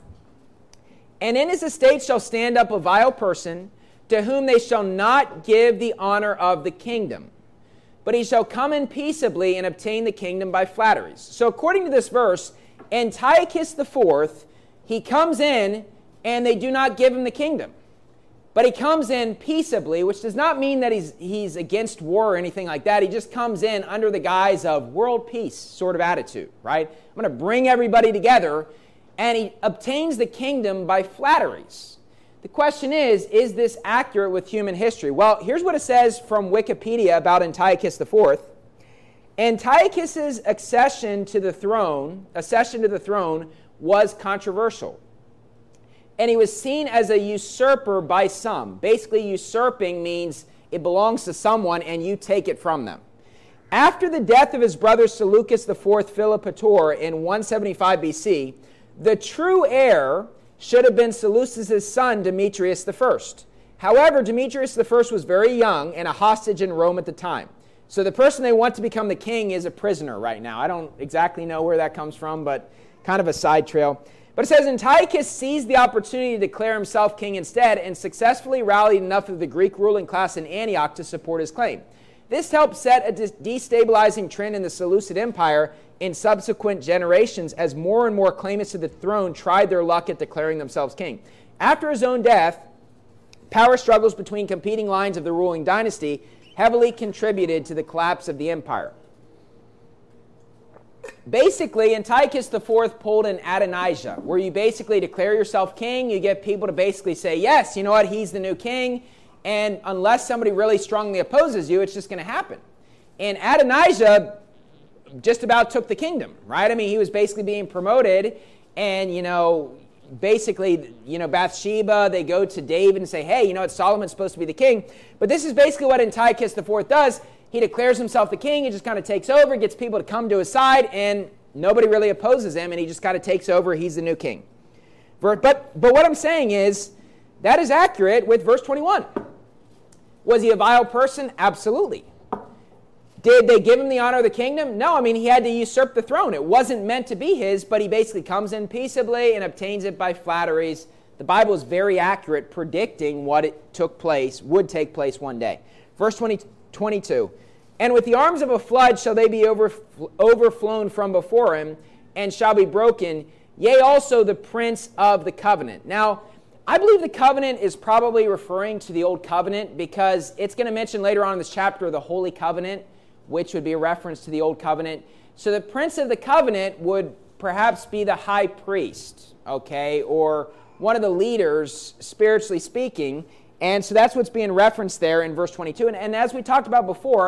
and in his estate shall stand up a vile person, to whom they shall not give the honor of the kingdom, but he shall come in peaceably and obtain the kingdom by flatteries. So according to this verse, Antiochus the Fourth, he comes in and they do not give him the kingdom. But he comes in peaceably, which does not mean that he's, he's against war or anything like that. He just comes in under the guise of world peace sort of attitude, right? I'm going to bring everybody together, and he obtains the kingdom by flatteries. The question is, is this accurate with human history? Well, here's what it says from Wikipedia about Antiochus the Fourth. Antiochus's accession to the throne, accession to the throne was controversial. And he was seen as a usurper by some. Basically, usurping means it belongs to someone and you take it from them. After the death of his brother Seleucus the Fourth Philopator in one seventy-five B C, the true heir should have been Seleucus' son Demetrius the First. However, Demetrius the First was very young and a hostage in Rome at the time. So the person they want to become the king is a prisoner right now. I don't exactly know where that comes from, but kind of a side trail. But it says, Antiochus seized the opportunity to declare himself king instead and successfully rallied enough of the Greek ruling class in Antioch to support his claim. This helped set a destabilizing trend in the Seleucid Empire in subsequent generations as more and more claimants to the throne tried their luck at declaring themselves king. After his own death, power struggles between competing lines of the ruling dynasty heavily contributed to the collapse of the empire. Basically, Antiochus the Fourth pulled an Adonijah, where you basically declare yourself king, you get people to basically say, yes, you know what, he's the new king, and unless somebody really strongly opposes you, it's just going to happen. And Adonijah just about took the kingdom, right? I mean, he was basically being promoted, and, you know, basically, you know, Bathsheba, they go to David and say, hey, you know what, Solomon's supposed to be the king. But this is basically what Antiochus the Fourth does. He declares himself the king, he just kind of takes over, gets people to come to his side, and nobody really opposes him, and he just kind of takes over, he's the new king. But, but what I'm saying is, that is accurate with verse twenty-one. Was he a vile person? Absolutely. Did they give him the honor of the kingdom? No, I mean, he had to usurp the throne. It wasn't meant to be his, but he basically comes in peaceably and obtains it by flatteries. The Bible is very accurate, predicting what it took place, would take place one day. Verse twenty, twenty-two. And with the arms of a flood shall they be over, overflown from before him, and shall be broken, yea, also the prince of the covenant. Now, I believe the covenant is probably referring to the old covenant, because it's going to mention later on in this chapter the holy covenant, which would be a reference to the old covenant. So the prince of the covenant would perhaps be the high priest, okay, or one of the leaders, spiritually speaking. And so that's what's being referenced there in verse twenty-two. And, and as we talked about before,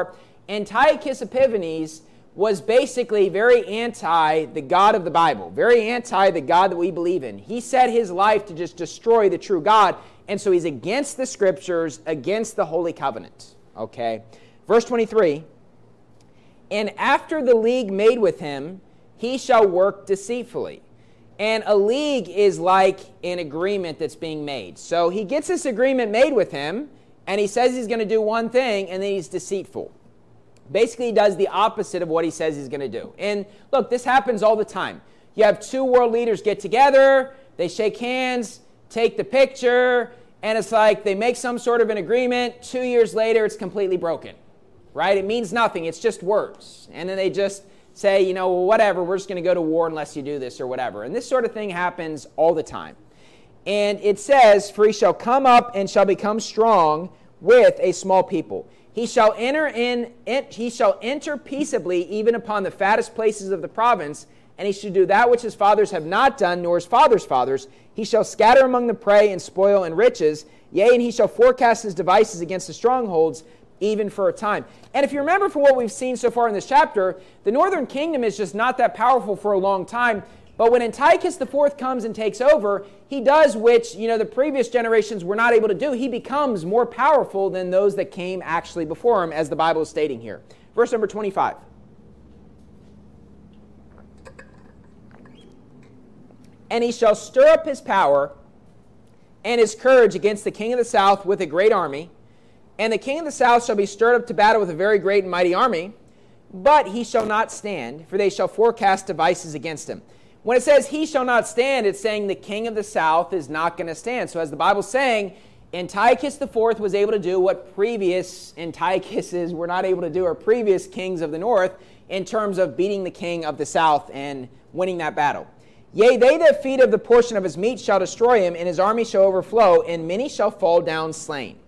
Antiochus Epiphanes was basically very anti the God of the Bible, very anti the God that we believe in. He set his life to just destroy the true God, and so he's against the Scriptures, against the Holy Covenant. Okay? Verse twenty-three, and after the league made with him, he shall work deceitfully. And a league is like an agreement that's being made. So he gets this agreement made with him, and he says he's going to do one thing, and then he's deceitful. Basically, he does the opposite of what he says he's going to do. And look, this happens all the time. You have two world leaders get together, they shake hands, take the picture, and it's like they make some sort of an agreement. Two years later, it's completely broken, right? It means nothing. It's just words. And then they just say, you know, whatever, we're just going to go to war unless you do this or whatever. And this sort of thing happens all the time. And it says, for he shall come up and shall become strong with a small people. He shall enter in. He shall enter peaceably even upon the fattest places of the province, and he shall do that which his fathers have not done, nor his fathers' fathers. He shall scatter among the prey and spoil and riches. Yea, and he shall forecast his devices against the strongholds, even for a time. And if you remember from what we've seen so far in this chapter, the northern kingdom is just not that powerful for a long time. But when Antiochus the fourth comes and takes over, he does which, you know, the previous generations were not able to do. He becomes more powerful than those that came actually before him, as the Bible is stating here. Verse number twenty-five. And he shall stir up his power and his courage against the king of the south with a great army. And the king of the south shall be stirred up to battle with a very great and mighty army. But he shall not stand, for they shall forecast devices against him. When it says he shall not stand, it's saying the king of the south is not going to stand. So as the Bible's saying, Antiochus the fourth was able to do what previous Antiochuses were not able to do, or previous kings of the north, in terms of beating the king of the south and winning that battle. Yea, they that feed of the portion of his meat shall destroy him, and his army shall overflow, and many shall fall down slain.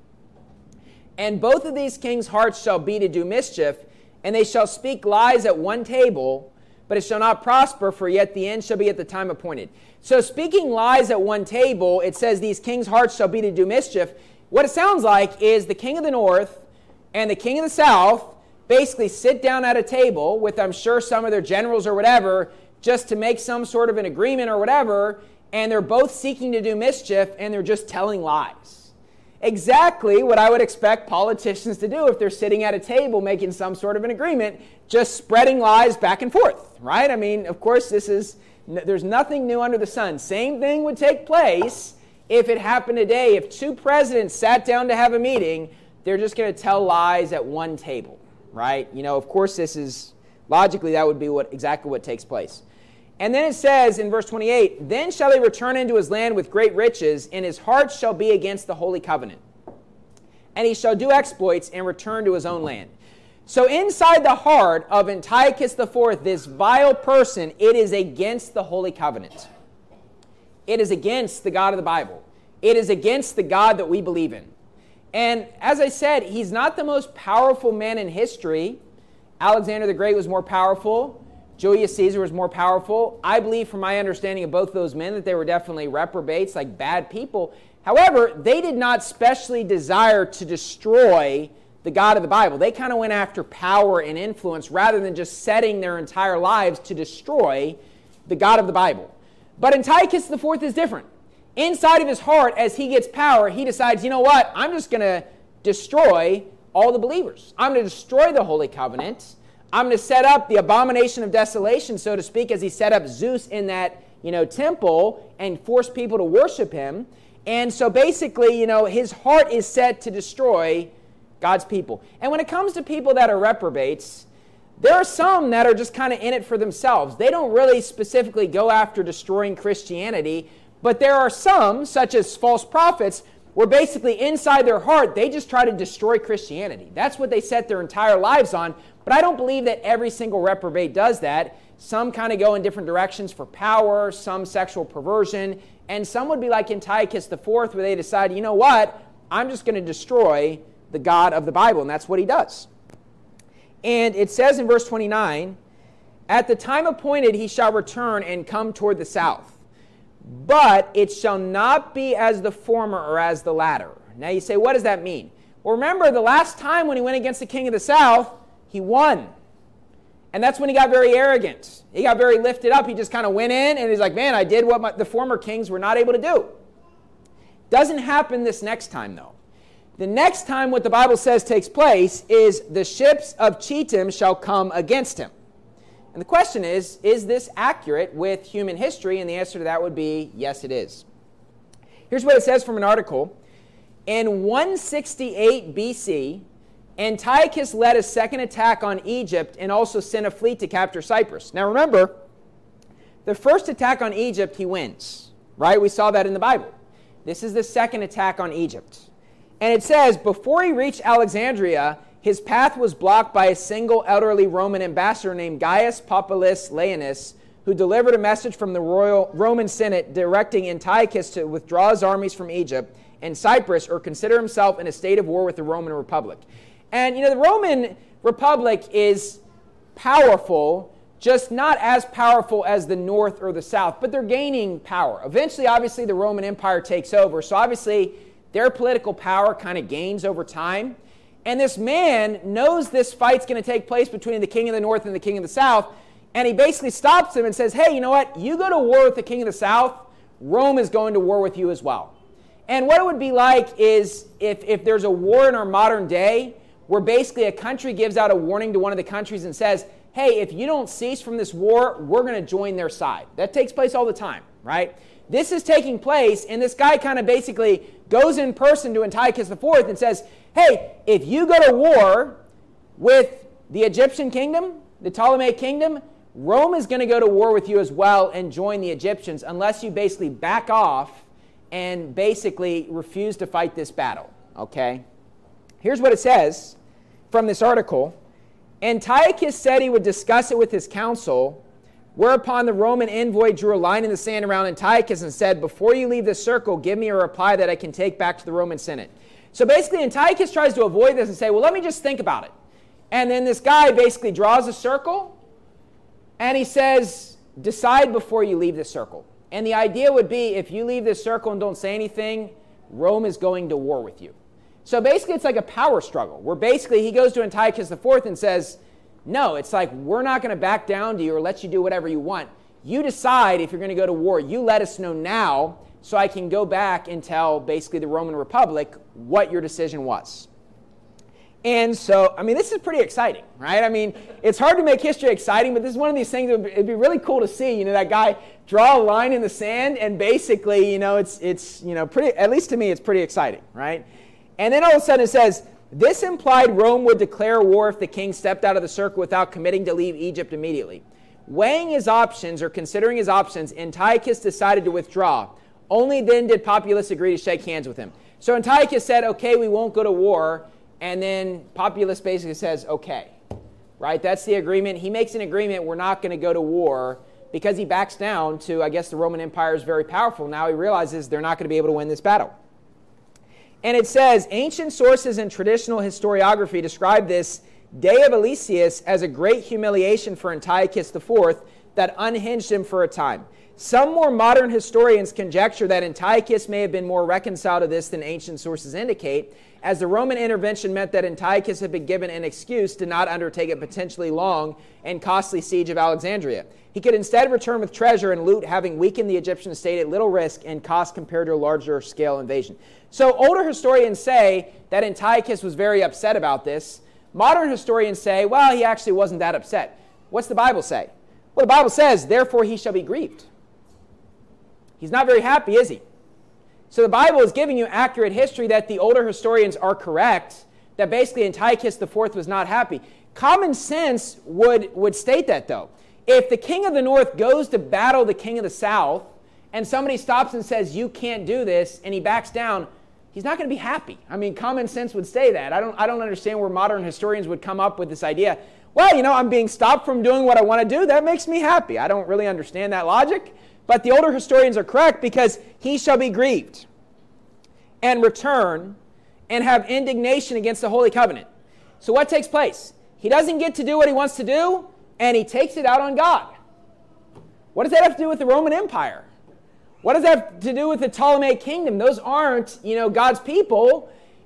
And both of these kings' hearts shall be to do mischief, and they shall speak lies at one table, but it shall not prosper, for yet the end shall be at the time appointed. So speaking lies at one table, it says these kings' hearts shall be to do mischief. What it sounds like is the king of the north and the king of the south basically sit down at a table with, I'm sure, some of their generals or whatever, just to make some sort of an agreement or whatever, and they're both seeking to do mischief, and they're just telling lies. Exactly what I would expect politicians to do if they're sitting at a table making some sort of an agreement, just spreading lies back and forth, right? I mean, of course, this is, there's nothing new under the sun. Same thing would take place if it happened today. If two presidents sat down to have a meeting, they're just going to tell lies at one table, right? You know, of course, this is, logically, that would be what exactly what takes place. And then it says in verse twenty-eight, then shall he return into his land with great riches, and his heart shall be against the holy covenant. And he shall do exploits and return to his own land. So inside the heart of Antiochus the fourth, this vile person, it is against the holy covenant. It is against the God of the Bible. It is against the God that we believe in. And as I said, he's not the most powerful man in history. Alexander the Great was more powerful. Julius Caesar was more powerful. I believe, from my understanding of both those men, that they were definitely reprobates, like bad people. However, they did not specially desire to destroy the God of the Bible. They kind of went after power and influence rather than just setting their entire lives to destroy the God of the Bible. But Antiochus the fourth is different. Inside of his heart, as he gets power, he decides, you know what? I'm just going to destroy all the believers. I'm going to destroy the Holy Covenant. I'm going to set up the abomination of desolation, so to speak, as he set up Zeus in that, you know, temple and forced people to worship him. And so basically, you know, his heart is set to destroy God's people. And when it comes to people that are reprobates, there are some that are just kind of in it for themselves. They don't really specifically go after destroying Christianity, but there are some, such as false prophets, where basically inside their heart, they just try to destroy Christianity. That's what they set their entire lives on. But I don't believe that every single reprobate does that. Some kind of go in different directions for power, some sexual perversion, and some would be like Antiochus the fourth, where they decide, you know what, I'm just going to destroy the God of the Bible, and that's what he does. And it says in verse twenty-nine, at the time appointed he shall return and come toward the south, but it shall not be as the former or as the latter. Now you say, what does that mean? Well, remember the last time when he went against the king of the south, He won. And that's when he got very arrogant. He got very lifted up. He just kind of went in and he's like, man, I did what my, the former kings were not able to do. Doesn't happen this next time, though. The next time what the Bible says takes place is the ships of Chittim shall come against him. And the question is, is this accurate with human history? And the answer to that would be, yes, it is. Here's what it says from an article. In one sixty-eight B C, Antiochus led a second attack on Egypt and also sent a fleet to capture Cyprus. Now remember, the first attack on Egypt, he wins, right? We saw that in the Bible. This is the second attack on Egypt. And it says, before he reached Alexandria, his path was blocked by a single elderly Roman ambassador named Gaius Populus Laenas, who delivered a message from the royal Roman Senate directing Antiochus to withdraw his armies from Egypt and Cyprus or consider himself in a state of war with the Roman Republic. And, you know, the Roman Republic is powerful, just not as powerful as the North or the South, but they're gaining power. Eventually, obviously, the Roman Empire takes over. So obviously, their political power kind of gains over time. And this man knows this fight's going to take place between the king of the North and the king of the South. And he basically stops him and says, hey, you know what? You go to war with the king of the South, Rome is going to war with you as well. And what it would be like is if, if there's a war in our modern day where basically a country gives out a warning to one of the countries and says, hey, if you don't cease from this war, we're going to join their side. That takes place all the time, right? This is taking place, and this guy kind of basically goes in person to Antiochus the fourth and says, hey, if you go to war with the Egyptian kingdom, the Ptolemaic kingdom, Rome is going to go to war with you as well and join the Egyptians unless you basically back off and basically refuse to fight this battle, okay? Here's what it says from this article. Antiochus said he would discuss it with his council, whereupon the Roman envoy drew a line in the sand around Antiochus and said, before you leave this circle, give me a reply that I can take back to the Roman Senate. So basically, Antiochus tries to avoid this and say, well, let me just think about it. And then this guy basically draws a circle, and he says, decide before you leave this circle. And the idea would be, if you leave this circle and don't say anything, Rome is going to war with you. So basically, it's like a power struggle, where basically he goes to Antiochus the fourth and says, no, it's like, we're not going to back down to you or let you do whatever you want. You decide if you're going to go to war. You let us know now so I can go back and tell basically the Roman Republic what your decision was. And so, I mean, this is pretty exciting, right? I mean, it's hard to make history exciting, but this is one of these things that would be, it'd be really cool to see, you know, that guy draw a line in the sand, and basically, you know, it's, it's you know, pretty, at least to me, it's pretty exciting, right? And then all of a sudden it says, this implied Rome would declare war if the king stepped out of the circle without committing to leave Egypt immediately. Weighing his options, or considering his options, Antiochus decided to withdraw. Only then did Populus agree to shake hands with him. So Antiochus said, okay, we won't go to war. And then Populus basically says, okay, right? That's the agreement. He makes an agreement, we're not going to go to war, because he backs down to, I guess the Roman Empire is very powerful. Now he realizes they're not going to be able to win this battle. And it says, ancient sources and traditional historiography describe this day of Eleusis as a great humiliation for Antiochus the fourth that unhinged him for a time. Some more modern historians conjecture that Antiochus may have been more reconciled to this than ancient sources indicate, as the Roman intervention meant that Antiochus had been given an excuse to not undertake a potentially long and costly siege of Alexandria. He could instead return with treasure and loot, having weakened the Egyptian state at little risk and cost compared to a larger scale invasion. So older historians say that Antiochus was very upset about this. Modern historians say, well, he actually wasn't that upset. What's the Bible say? Well, the Bible says, therefore he shall be grieved. He's not very happy, is he? So the Bible is giving you accurate history that the older historians are correct, that basically Antiochus the fourth was not happy. Common sense would, would state that, though. If the king of the north goes to battle the king of the south, and somebody stops and says, you can't do this, and he backs down, he's not going to be happy. I mean, common sense would say that. I don't, I don't understand where modern historians would come up with this idea. Well, you know, I'm being stopped from doing what I want to do. That makes me happy. I don't really understand that logic. But the older historians are correct, because he shall be grieved and return and have indignation against the Holy Covenant. So what takes place? He doesn't get to do what he wants to do, and he takes it out on God. What does that have to do with the Roman Empire? What does that have to do with the Ptolemaic kingdom? Those aren't, you know, God's people.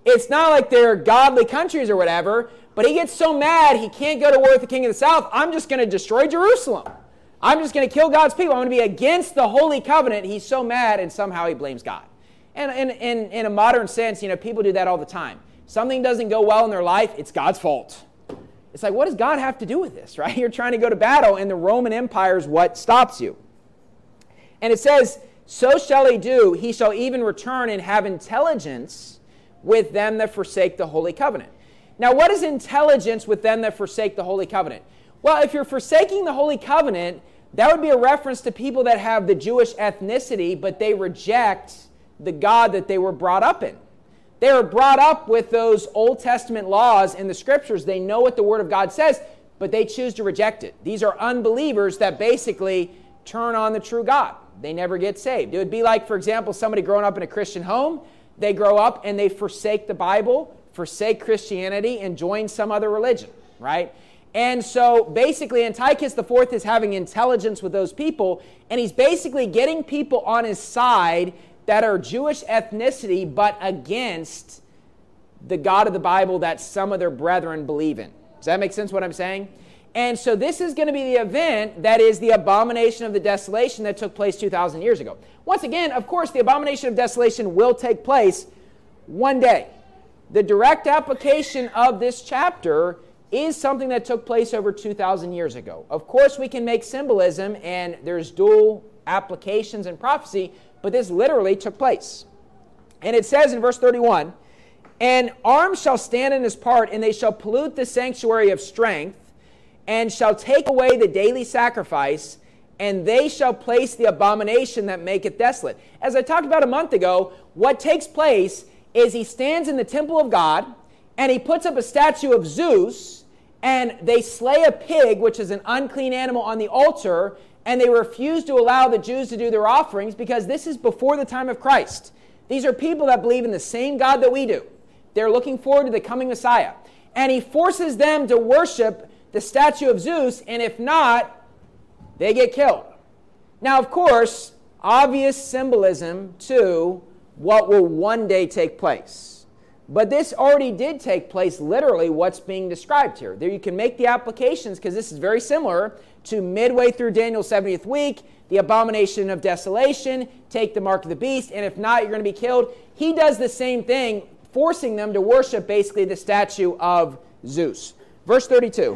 It's not like they're godly countries or whatever, but he gets so mad he can't go to war with the king of the south. I'm just going to destroy Jerusalem. I'm just going to kill God's people. I'm going to be against the holy covenant. He's so mad, and somehow he blames God. And in, in, in a modern sense, you know, people do that all the time. Something doesn't go well in their life, it's God's fault. It's like, what does God have to do with this, right? You're trying to go to battle, and the Roman Empire is what stops you. And it says, so shall he do. He shall even return and have intelligence with them that forsake the holy covenant. Now, what is intelligence with them that forsake the holy covenant? Well, if you're forsaking the holy covenant, that would be a reference to people that have the Jewish ethnicity, but they reject the God that they were brought up in. They were brought up with those Old Testament laws in the Scriptures. They know what the Word of God says, but they choose to reject it. These are unbelievers that basically turn on the true God. They never get saved. It would be like, for example, somebody growing up in a Christian home. They grow up and they forsake the Bible, forsake Christianity, and join some other religion, right? And so basically Antiochus the Fourth is having intelligence with those people, and he's basically getting people on his side that are Jewish ethnicity, but against the God of the Bible that some of their brethren believe in. Does that make sense what I'm saying? And so this is going to be the event that is the abomination of the desolation that took place two thousand years ago. Once again, of course, the abomination of desolation will take place one day. The direct application of this chapter is something that took place over two thousand years ago. Of course, we can make symbolism, and there's dual applications in prophecy, but this literally took place. And it says in verse thirty-one, and arms shall stand in his part, and they shall pollute the sanctuary of strength, and shall take away the daily sacrifice, and they shall place the abomination that maketh desolate. As I talked about a month ago, what takes place is he stands in the temple of God, and he puts up a statue of Zeus, and they slay a pig, which is an unclean animal, on the altar, and they refuse to allow the Jews to do their offerings because this is before the time of Christ. These are people that believe in the same God that we do. They're looking forward to the coming Messiah. And he forces them to worship the statue of Zeus, and if not, they get killed. Now, of course, obvious symbolism to what will one day take place. But this already did take place, literally, what's being described here. There you can make the applications, because this is very similar to midway through Daniel's seventieth week, the abomination of desolation, take the mark of the beast, and if not, you're going to be killed. He does the same thing, forcing them to worship basically the statue of Zeus. Verse thirty-two,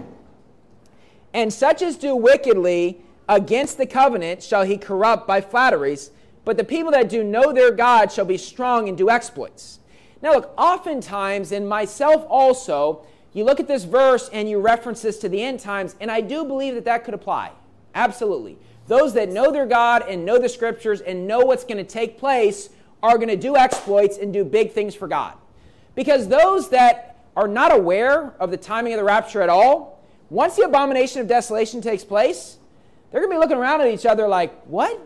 and such as do wickedly against the covenant shall he corrupt by flatteries, but the people that do know their God shall be strong and do exploits. Now look, oftentimes, and myself also, you look at this verse and you reference this to the end times, and I do believe that that could apply. Absolutely. Those that know their God and know the Scriptures and know what's going to take place are going to do exploits and do big things for God. Because those that are not aware of the timing of the rapture at all, once the abomination of desolation takes place, they're going to be looking around at each other like, what?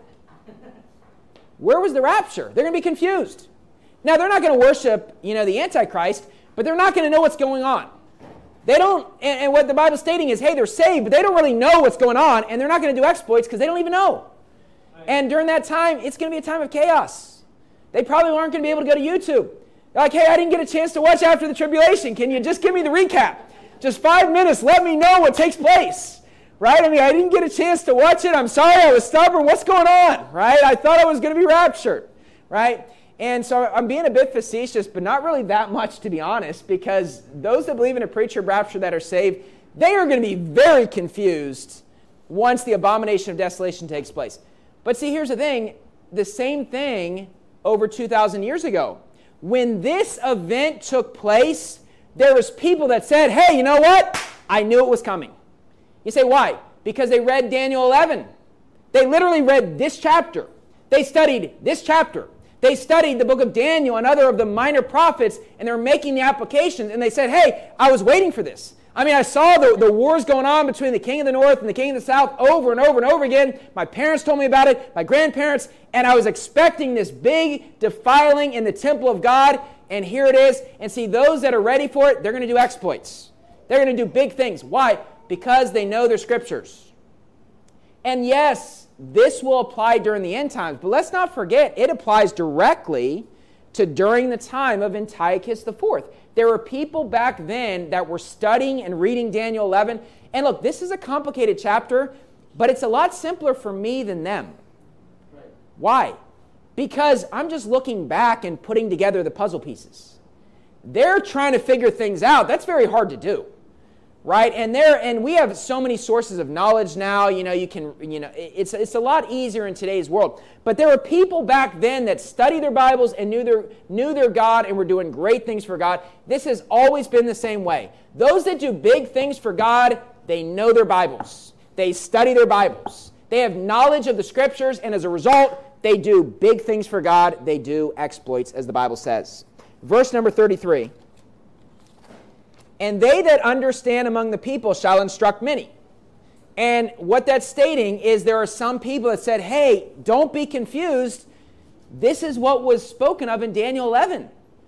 Where was the rapture? They're going to be confused. Now, they're not going to worship, you know, the Antichrist, but they're not going to know what's going on. They don't, and, and what the Bible's stating is, hey, they're saved, but they don't really know what's going on, and they're not going to do exploits because they don't even know. And during that time, it's going to be a time of chaos. They probably aren't going to be able to go to YouTube. They're like, hey, I didn't get a chance to watch After the Tribulation. Can you just give me the recap? Just five minutes, let me know what takes place. Right? I mean, I didn't get a chance to watch it. I'm sorry, I was stubborn. What's going on? Right? I thought I was going to be raptured. Right? And so I'm being a bit facetious, but not really that much, to be honest, because those that believe in a pre-trib rapture that are saved, they are going to be very confused once the abomination of desolation takes place. But see, here's the thing. The same thing over two thousand years ago. When this event took place, there was people that said, hey, you know what? I knew it was coming. You say, why? Because they read Daniel eleven. They literally read this chapter. They studied this chapter. They studied the book of Daniel and other of the minor prophets, and they were making the applications, and they said, hey, I was waiting for this. I mean, I saw the, the wars going on between the king of the north and the king of the south over and over and over again. My parents told me about it, my grandparents, and I was expecting this big defiling in the temple of God, and here it is. And see, those that are ready for it, they're going to do exploits. They're going to do big things. Why? Because they know their Scriptures. And yes, this will apply during the end times, but let's not forget, it applies directly to during the time of Antiochus the fourth. There were people back then that were studying and reading Daniel eleven. And look, this is a complicated chapter, but it's a lot simpler for me than them. Right. Why? Because I'm just looking back and putting together the puzzle pieces. They're trying to figure things out. That's very hard to do. Right? And there, and we have so many sources of knowledge now, you know, you can, you know, it's it's a lot easier in today's world. But there were people back then that studied their Bibles and knew their knew their God and were doing great things for God. This has always been the same way. Those that do big things for God, they know their Bibles. They study their Bibles. They have knowledge of the Scriptures, and as a result, they do big things for God. They do exploits, as the Bible says. Verse number thirty-three. And they that understand among the people shall instruct many. And what that's stating is there are some people that said, hey, don't be confused. This is what was spoken of in Daniel eleven.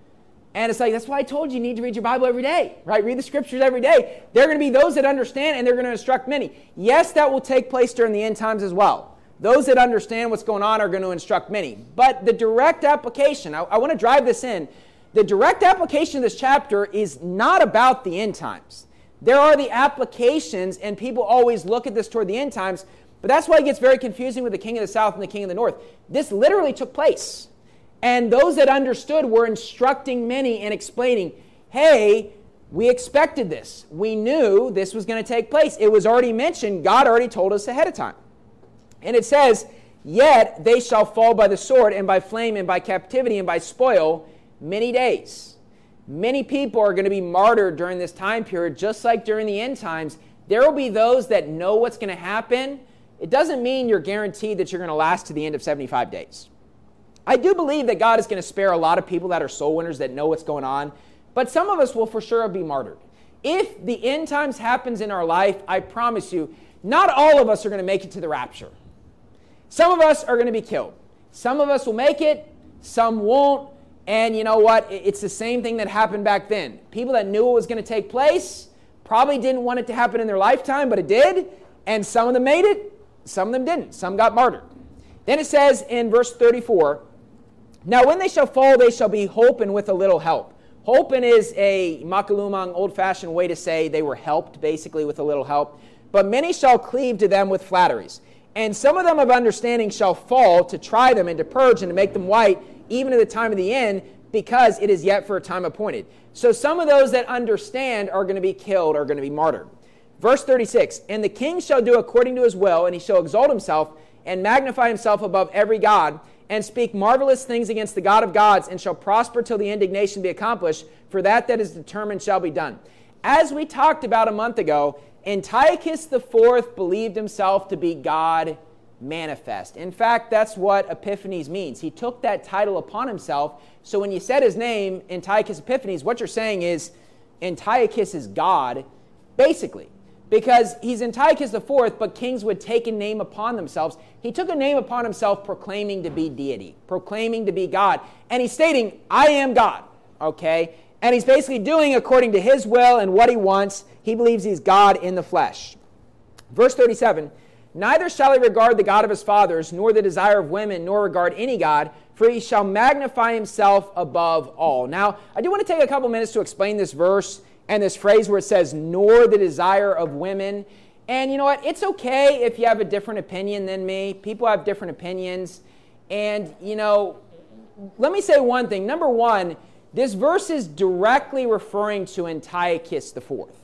And it's like, that's why I told you you need to read your Bible every day, right? Read the Scriptures every day. There are going to be those that understand, and they're going to instruct many. Yes, that will take place during the end times as well. Those that understand what's going on are going to instruct many. But the direct application, I, I want to drive this in, the direct application of this chapter is not about the end times. There are the applications, and people always look at this toward the end times, but that's why it gets very confusing with the king of the south and the king of the north. This literally took place. And those that understood were instructing many and explaining, hey, we expected this. We knew this was going to take place. It was already mentioned. God already told us ahead of time. And it says, yet they shall fall by the sword and by flame and by captivity and by spoil many days. Many people are going to be martyred during this time period, just like during the end times. There will be those that know what's going to happen. It doesn't mean you're guaranteed that you're going to last to the end of seventy-five days. I do believe that God is going to spare a lot of people that are soul winners that know what's going on, but some of us will for sure be martyred. If the end times happens in our life, I promise you, not all of us are going to make it to the rapture. Some of us are going to be killed. Some of us will make it, some won't. And you know what? It's the same thing that happened back then. People that knew what was going to take place probably didn't want it to happen in their lifetime, but it did. And some of them made it, some of them didn't. Some got martyred. Then it says in verse thirty-four, now when they shall fall, they shall be holpen with a little help. Holpen is a makalumang, old-fashioned way to say they were helped, basically, with a little help. But many shall cleave to them with flatteries. And some of them of understanding shall fall to try them and to purge and to make them white, even at the time of the end, because it is yet for a time appointed. So some of those that understand are going to be killed, are going to be martyred. Verse thirty-six, and the king shall do according to his will, and he shall exalt himself and magnify himself above every god, and speak marvelous things against the God of gods, and shall prosper till the indignation be accomplished, for that that is determined shall be done. As we talked about a month ago, Antiochus the fourth believed himself to be God manifest. In fact, that's what Epiphanes means. He took that title upon himself. So when you said his name, Antiochus Epiphanes, what you're saying is Antiochus is God, basically. Because he's Antiochus the fourth, but kings would take a name upon themselves. He took a name upon himself proclaiming to be deity, proclaiming to be God. And he's stating, I am God, okay? And he's basically doing according to his will and what he wants. He believes he's God in the flesh. Verse thirty-seven, neither shall he regard the God of his fathers, nor the desire of women, nor regard any God, for he shall magnify himself above all. Now, I do want to take a couple minutes to explain this verse and this phrase where it says, nor the desire of women. And you know what? It's okay if you have a different opinion than me. People have different opinions. And, you know, let me say one thing. Number one, this verse is directly referring to Antiochus the fourth.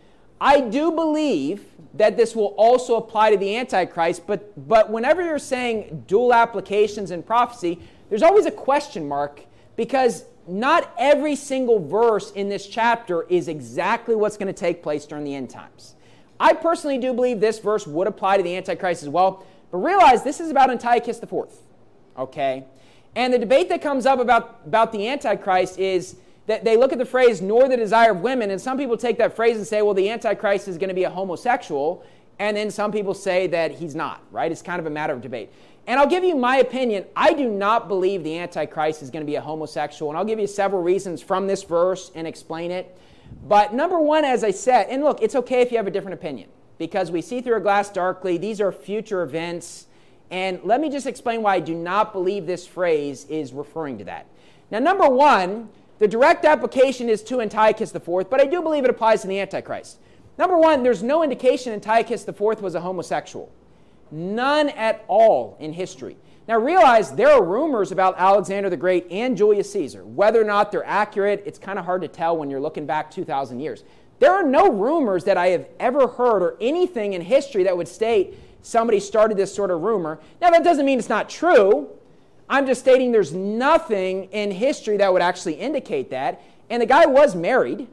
I do believe that this will also apply to the Antichrist, but, but whenever you're saying dual applications in prophecy, there's always a question mark, because not every single verse in this chapter is exactly what's going to take place during the end times. I personally do believe this verse would apply to the Antichrist as well, but realize this is about Antiochus the fourth, okay? And the debate that comes up about, about the Antichrist is that they look at the phrase, nor the desire of women, and some people take that phrase and say, well, the Antichrist is going to be a homosexual, and then some people say that he's not, right? It's kind of a matter of debate. And I'll give you my opinion. I do not believe the Antichrist is going to be a homosexual, and I'll give you several reasons from this verse and explain it. But number one, as I said, and look, it's okay if you have a different opinion, because we see through a glass darkly. These are future events, and let me just explain why I do not believe this phrase is referring to that. Now, number one, the direct application is to Antiochus the Fourth, but I do believe it applies to the Antichrist. Number one, there's no indication Antiochus the Fourth was a homosexual. None at all in history. Now realize there are rumors about Alexander the Great and Julius Caesar. Whether or not they're accurate, it's kind of hard to tell when you're looking back two thousand years. There are no rumors that I have ever heard or anything in history that would state somebody started this sort of rumor. Now that doesn't mean it's not true. I'm just stating there's nothing in history that would actually indicate that. And the guy was married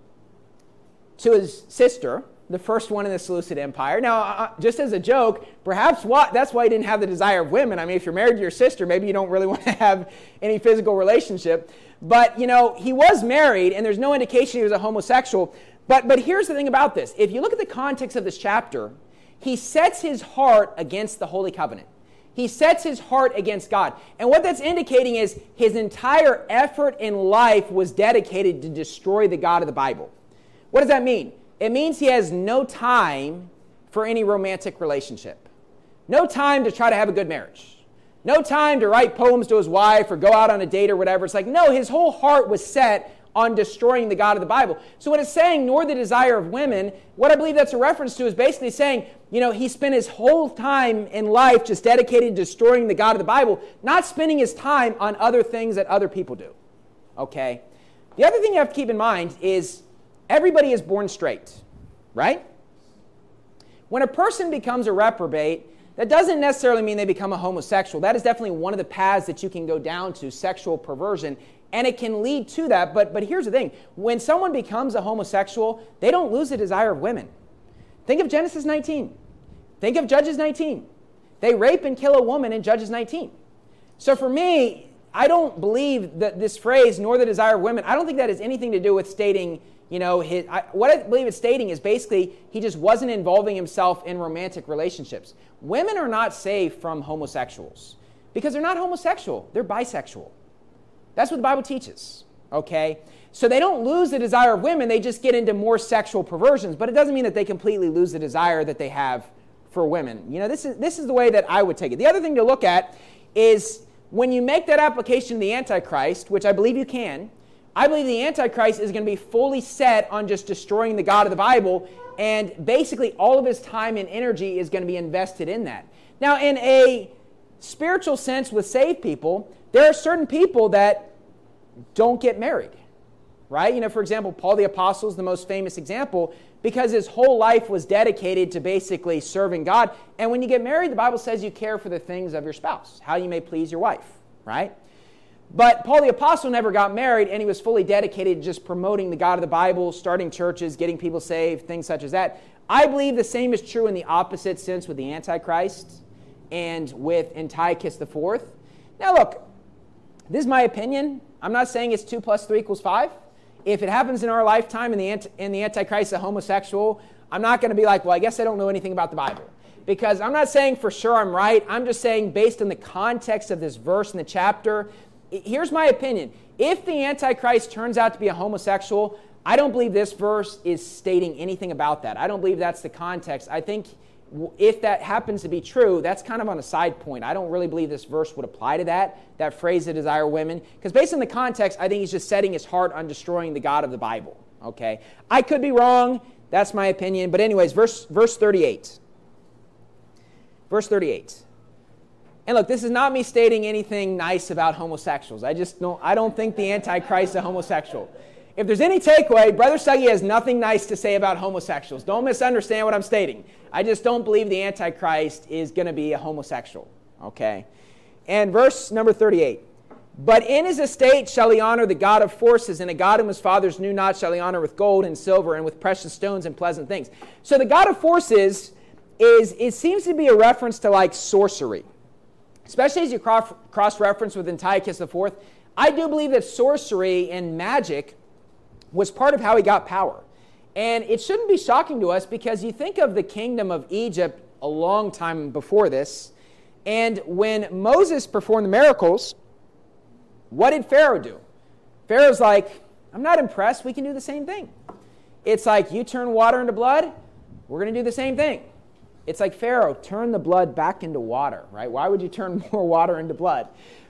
to his sister, the first one in the Seleucid Empire. Now, uh, just as a joke, perhaps what, that's why he didn't have the desire of women. I mean, if you're married to your sister, maybe you don't really want to have any physical relationship. But, you know, he was married, and there's no indication he was a homosexual. But, but here's the thing about this. If you look at the context of this chapter, he sets his heart against the Holy Covenant. He sets his heart against God. And what that's indicating is his entire effort in life was dedicated to destroy the God of the Bible. What does that mean? It means he has no time for any romantic relationship. No time to try to have a good marriage. No time to write poems to his wife or go out on a date or whatever. It's like, no, his whole heart was set on destroying the God of the Bible. So what it's saying, nor the desire of women, what I believe that's a reference to is basically saying, you know, he spent his whole time in life just dedicated to destroying the God of the Bible, not spending his time on other things that other people do. Okay? The other thing you have to keep in mind is everybody is born straight, right? When a person becomes a reprobate, that doesn't necessarily mean they become a homosexual. That is definitely one of the paths that you can go down to, sexual perversion, and it can lead to that. But, but here's the thing. When someone becomes a homosexual, they don't lose the desire of women. Think of Genesis nineteen. Think of Judges nineteen. They rape and kill a woman in Judges nineteen. So for me, I don't believe that this phrase, nor the desire of women, I don't think that has anything to do with stating, you know, his, I, what I believe it's stating is basically he just wasn't involving himself in romantic relationships. Women are not safe from homosexuals because they're not homosexual. They're bisexual. That's what the Bible teaches, okay? So they don't lose the desire of women. They just get into more sexual perversions, but it doesn't mean that they completely lose the desire that they have for women. You know, this is, this is the way that I would take it. The other thing to look at is when you make that application to the Antichrist, which I believe you can, I believe the Antichrist is going to be fully set on just destroying the God of the Bible, and basically all of his time and energy is going to be invested in that. Now, in a spiritual sense with saved people, there are certain people that don't get married, right? You know, for example, Paul the Apostle is the most famous example because his whole life was dedicated to basically serving God. And when you get married, the Bible says you care for the things of your spouse, how you may please your wife, right? But Paul the Apostle never got married, and he was fully dedicated to just promoting the God of the Bible, starting churches, getting people saved, things such as that. I believe the same is true in the opposite sense with the Antichrist and with Antiochus the Fourth. Now look, this is my opinion. I'm not saying it's two plus three equals five. If it happens in our lifetime and the, Ant- and the Antichrist is a homosexual, I'm not going to be like, well, I guess I don't know anything about the Bible. Because I'm not saying for sure I'm right. I'm just saying based on the context of this verse in the chapter, here's my opinion. If the Antichrist turns out to be a homosexual, I don't believe this verse is stating anything about that. I don't believe that's the context. I think if that happens to be true, that's kind of on a side point. I don't really believe this verse would apply to that, that phrase, the desire of women. Because based on the context, I think he's just setting his heart on destroying the God of the Bible. Okay? I could be wrong. That's my opinion. But anyways, verse, verse thirty-eight. Verse thirty-eight. And look, this is not me stating anything nice about homosexuals. I just don't, I don't think the Antichrist is a homosexual. If there's any takeaway, Brother Suggy has nothing nice to say about homosexuals. Don't misunderstand what I'm stating. I just don't believe the Antichrist is going to be a homosexual. Okay? And verse number thirty-eight. But in his estate shall he honor the God of forces, and a God whom his fathers knew not shall he honor with gold and silver and with precious stones and pleasant things. So the God of forces is, it seems to be a reference to like sorcery. Especially as you cross, cross-reference with Antiochus the Fourth. I do believe that sorcery and magic was part of how he got power. And it shouldn't be shocking to us because you think of the kingdom of Egypt a long time before this. And when Moses performed the miracles, what did Pharaoh do? Pharaoh's like, I'm not impressed. We can do the same thing. It's like, you turn water into blood, we're going to do the same thing. It's like, Pharaoh, turn the blood back into water, right? Why would you turn more water into blood?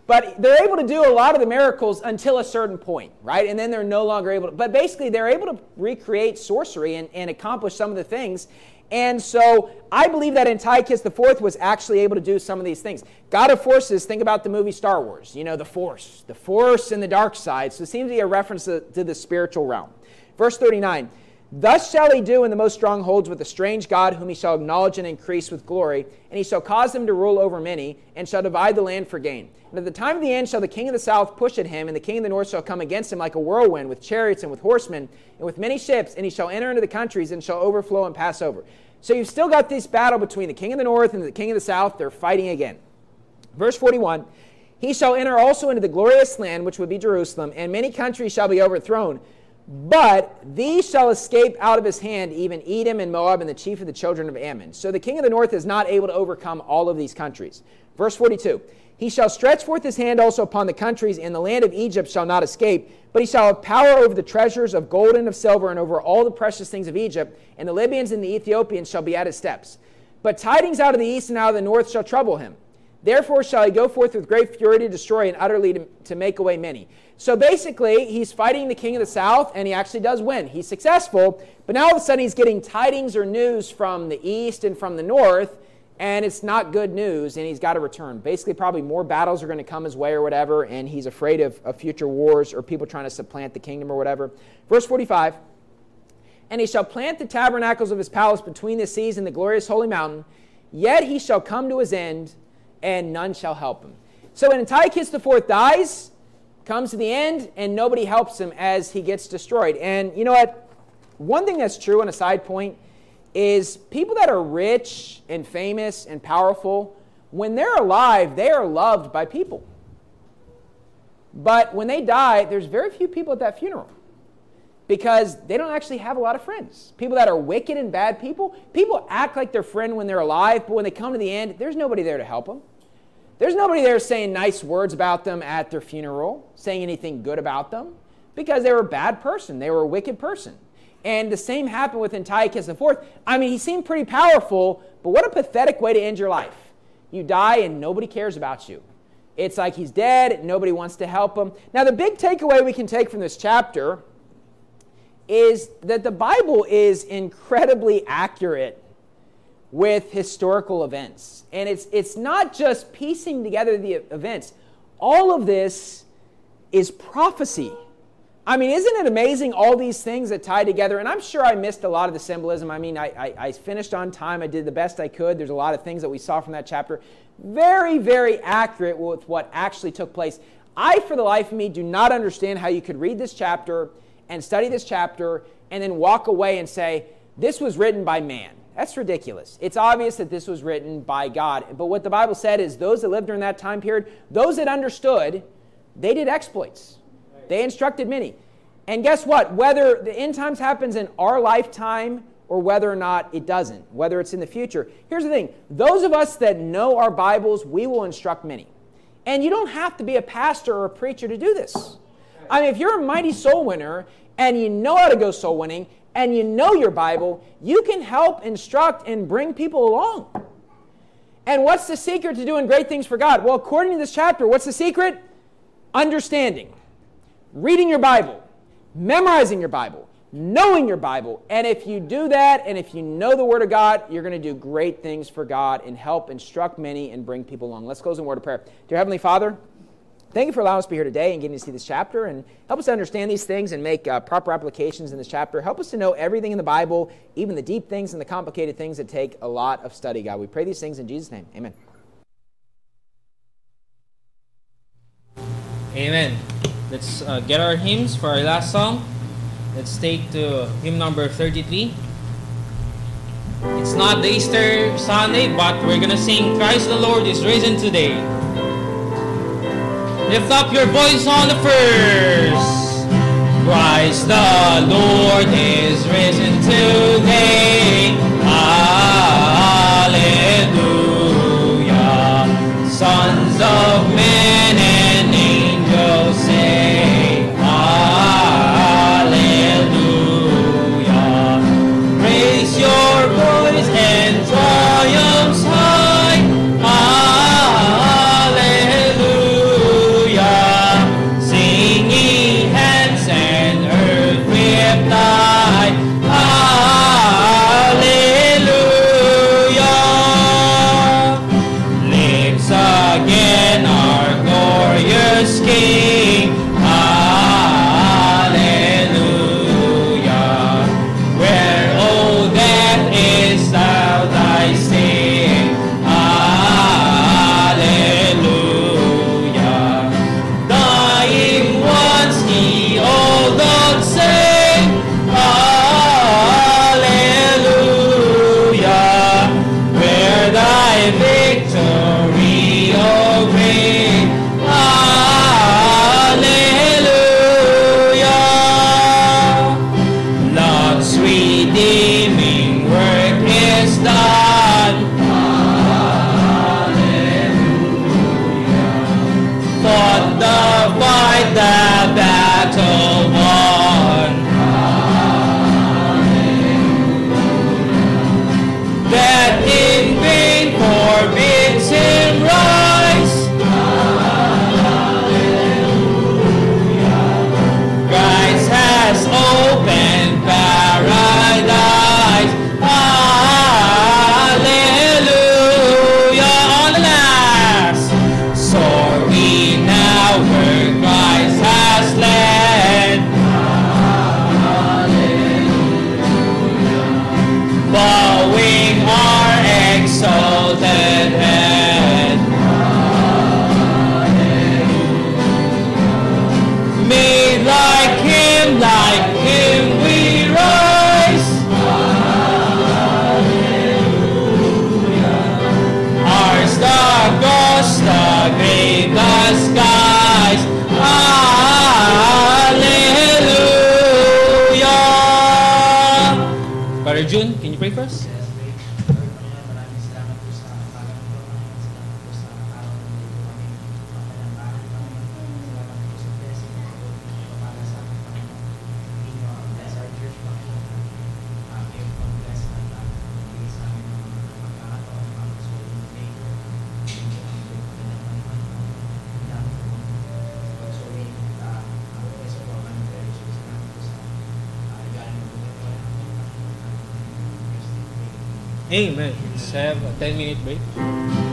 But they're able to do a lot of the miracles until a certain point, right? And then they're no longer able to. But basically, they're able to recreate sorcery and, and accomplish some of the things. And so I believe that Antiochus the Fourth was actually able to do some of these things. God of Forces, think about the movie Star Wars. You know, the Force. The Force and the dark side. So it seems to be a reference to, to the spiritual realm. Verse thirty-nine. Thus shall he do in the most strongholds with a strange God, whom he shall acknowledge and increase with glory. And he shall cause them to rule over many, and shall divide the land for gain. And at the time of the end shall the king of the south push at him, and the king of the north shall come against him like a whirlwind, with chariots and with horsemen, and with many ships, and he shall enter into the countries, and shall overflow and pass over. So you've still got this battle between the king of the north and the king of the south. They're fighting again. Verse forty-one, he shall enter also into the glorious land, which would be Jerusalem, and many countries shall be overthrown. But these shall escape out of his hand, even Edom and Moab and the chief of the children of Ammon. So the king of the north is not able to overcome all of these countries. Verse forty-two, he shall stretch forth his hand also upon the countries, and the land of Egypt shall not escape. But he shall have power over the treasures of gold and of silver, and over all the precious things of Egypt. And the Libyans and the Ethiopians shall be at his steps. But tidings out of the east and out of the north shall trouble him. Therefore shall he go forth with great fury to destroy and utterly to, to make away many. So basically, he's fighting the king of the south, and he actually does win. He's successful, but now all of a sudden he's getting tidings or news from the east and from the north, and it's not good news, and he's got to return. Basically, probably more battles are going to come his way or whatever, and he's afraid of, of future wars or people trying to supplant the kingdom or whatever. Verse forty-five, and he shall plant the tabernacles of his palace between the seas and the glorious holy mountain, yet he shall come to his end, and none shall help him. So when Antiochus the Fourth dies, comes to the end, and nobody helps him as he gets destroyed. And you know what? One thing that's true on a side point is people that are rich and famous and powerful, when they're alive, they are loved by people. But when they die, there's very few people at that funeral because they don't actually have a lot of friends. People that are wicked and bad people, people act like their friend when they're alive, but when they come to the end, there's nobody there to help them. There's nobody there saying nice words about them at their funeral, saying anything good about them, because they were a bad person. They were a wicked person. And the same happened with Antiochus the Fourth. I mean, he seemed pretty powerful, but what a pathetic way to end your life. You die and nobody cares about you. It's like he's dead, nobody wants to help him. Now, the big takeaway we can take from this chapter is that the Bible is incredibly accurate with historical events. And it's it's not just piecing together the events. All of this is prophecy. I mean, isn't it amazing, all these things that tie together? And I'm sure I missed a lot of the symbolism. I mean, I, I, I finished on time. I did the best I could. There's a lot of things that we saw from that chapter. Very, very accurate with what actually took place. I, for the life of me, do not understand how you could read this chapter and study this chapter and then walk away and say, this was written by man. That's ridiculous. It's obvious that this was written by God. But what the Bible said is those that lived during that time period, those that understood, they did exploits. They instructed many. And guess what? Whether the end times happens in our lifetime or whether or not it doesn't, whether it's in the future, here's the thing. Those of us that know our Bibles, we will instruct many. And you don't have to be a pastor or a preacher to do this. I mean, if you're a mighty soul winner and you know how to go soul winning and you know your Bible, you can help instruct and bring people along. And what's the secret to doing great things for God? Well, according to this chapter, what's the secret? Understanding. Reading your Bible, memorizing your Bible, knowing your Bible. And if you do that, and if you know the Word of God, you're going to do great things for God and help instruct many and bring people along. Let's close in a word of prayer. Dear Heavenly Father, thank you for allowing us to be here today and getting to see this chapter, and help us to understand these things and make uh, proper applications in this chapter. Help us to know everything in the Bible, even the deep things and the complicated things that take a lot of study, God. We pray these things in Jesus' name. Amen. Amen. Let's uh, get our hymns for our last song. Let's take to hymn number thirty-three. It's not the Easter Sunday, but we're going to sing Christ the Lord is risen today. Lift up your voice on the first. Christ the Lord is risen today. Hallelujah. Sons of men and angels sing. Hallelujah. Raise your voice and triumphs high. Hallelujah. Brother June, can you pray for us? Yes, great. Lord, Panginoon, maraming salamat po sa pagkakas po. Maraming salamat po sa araw na dito kami mapalanggahan, Panginoon. Salamat po sa blessing na po para sa amin, Panginoon. Hindi nyo ang bless our church, Panginoon. Uh, kayo po ang bless at uh, magbigay sa amin ng mga pagkakataon para sa uling day. Hindi po ang bless na Panginoon. Salamat po sa pagsuling at uh, ang bless po ang kanyang precious. Salamat po sa uh, regalo ng buhay po ng Panginoon. Amen. Let's have a ten minute break.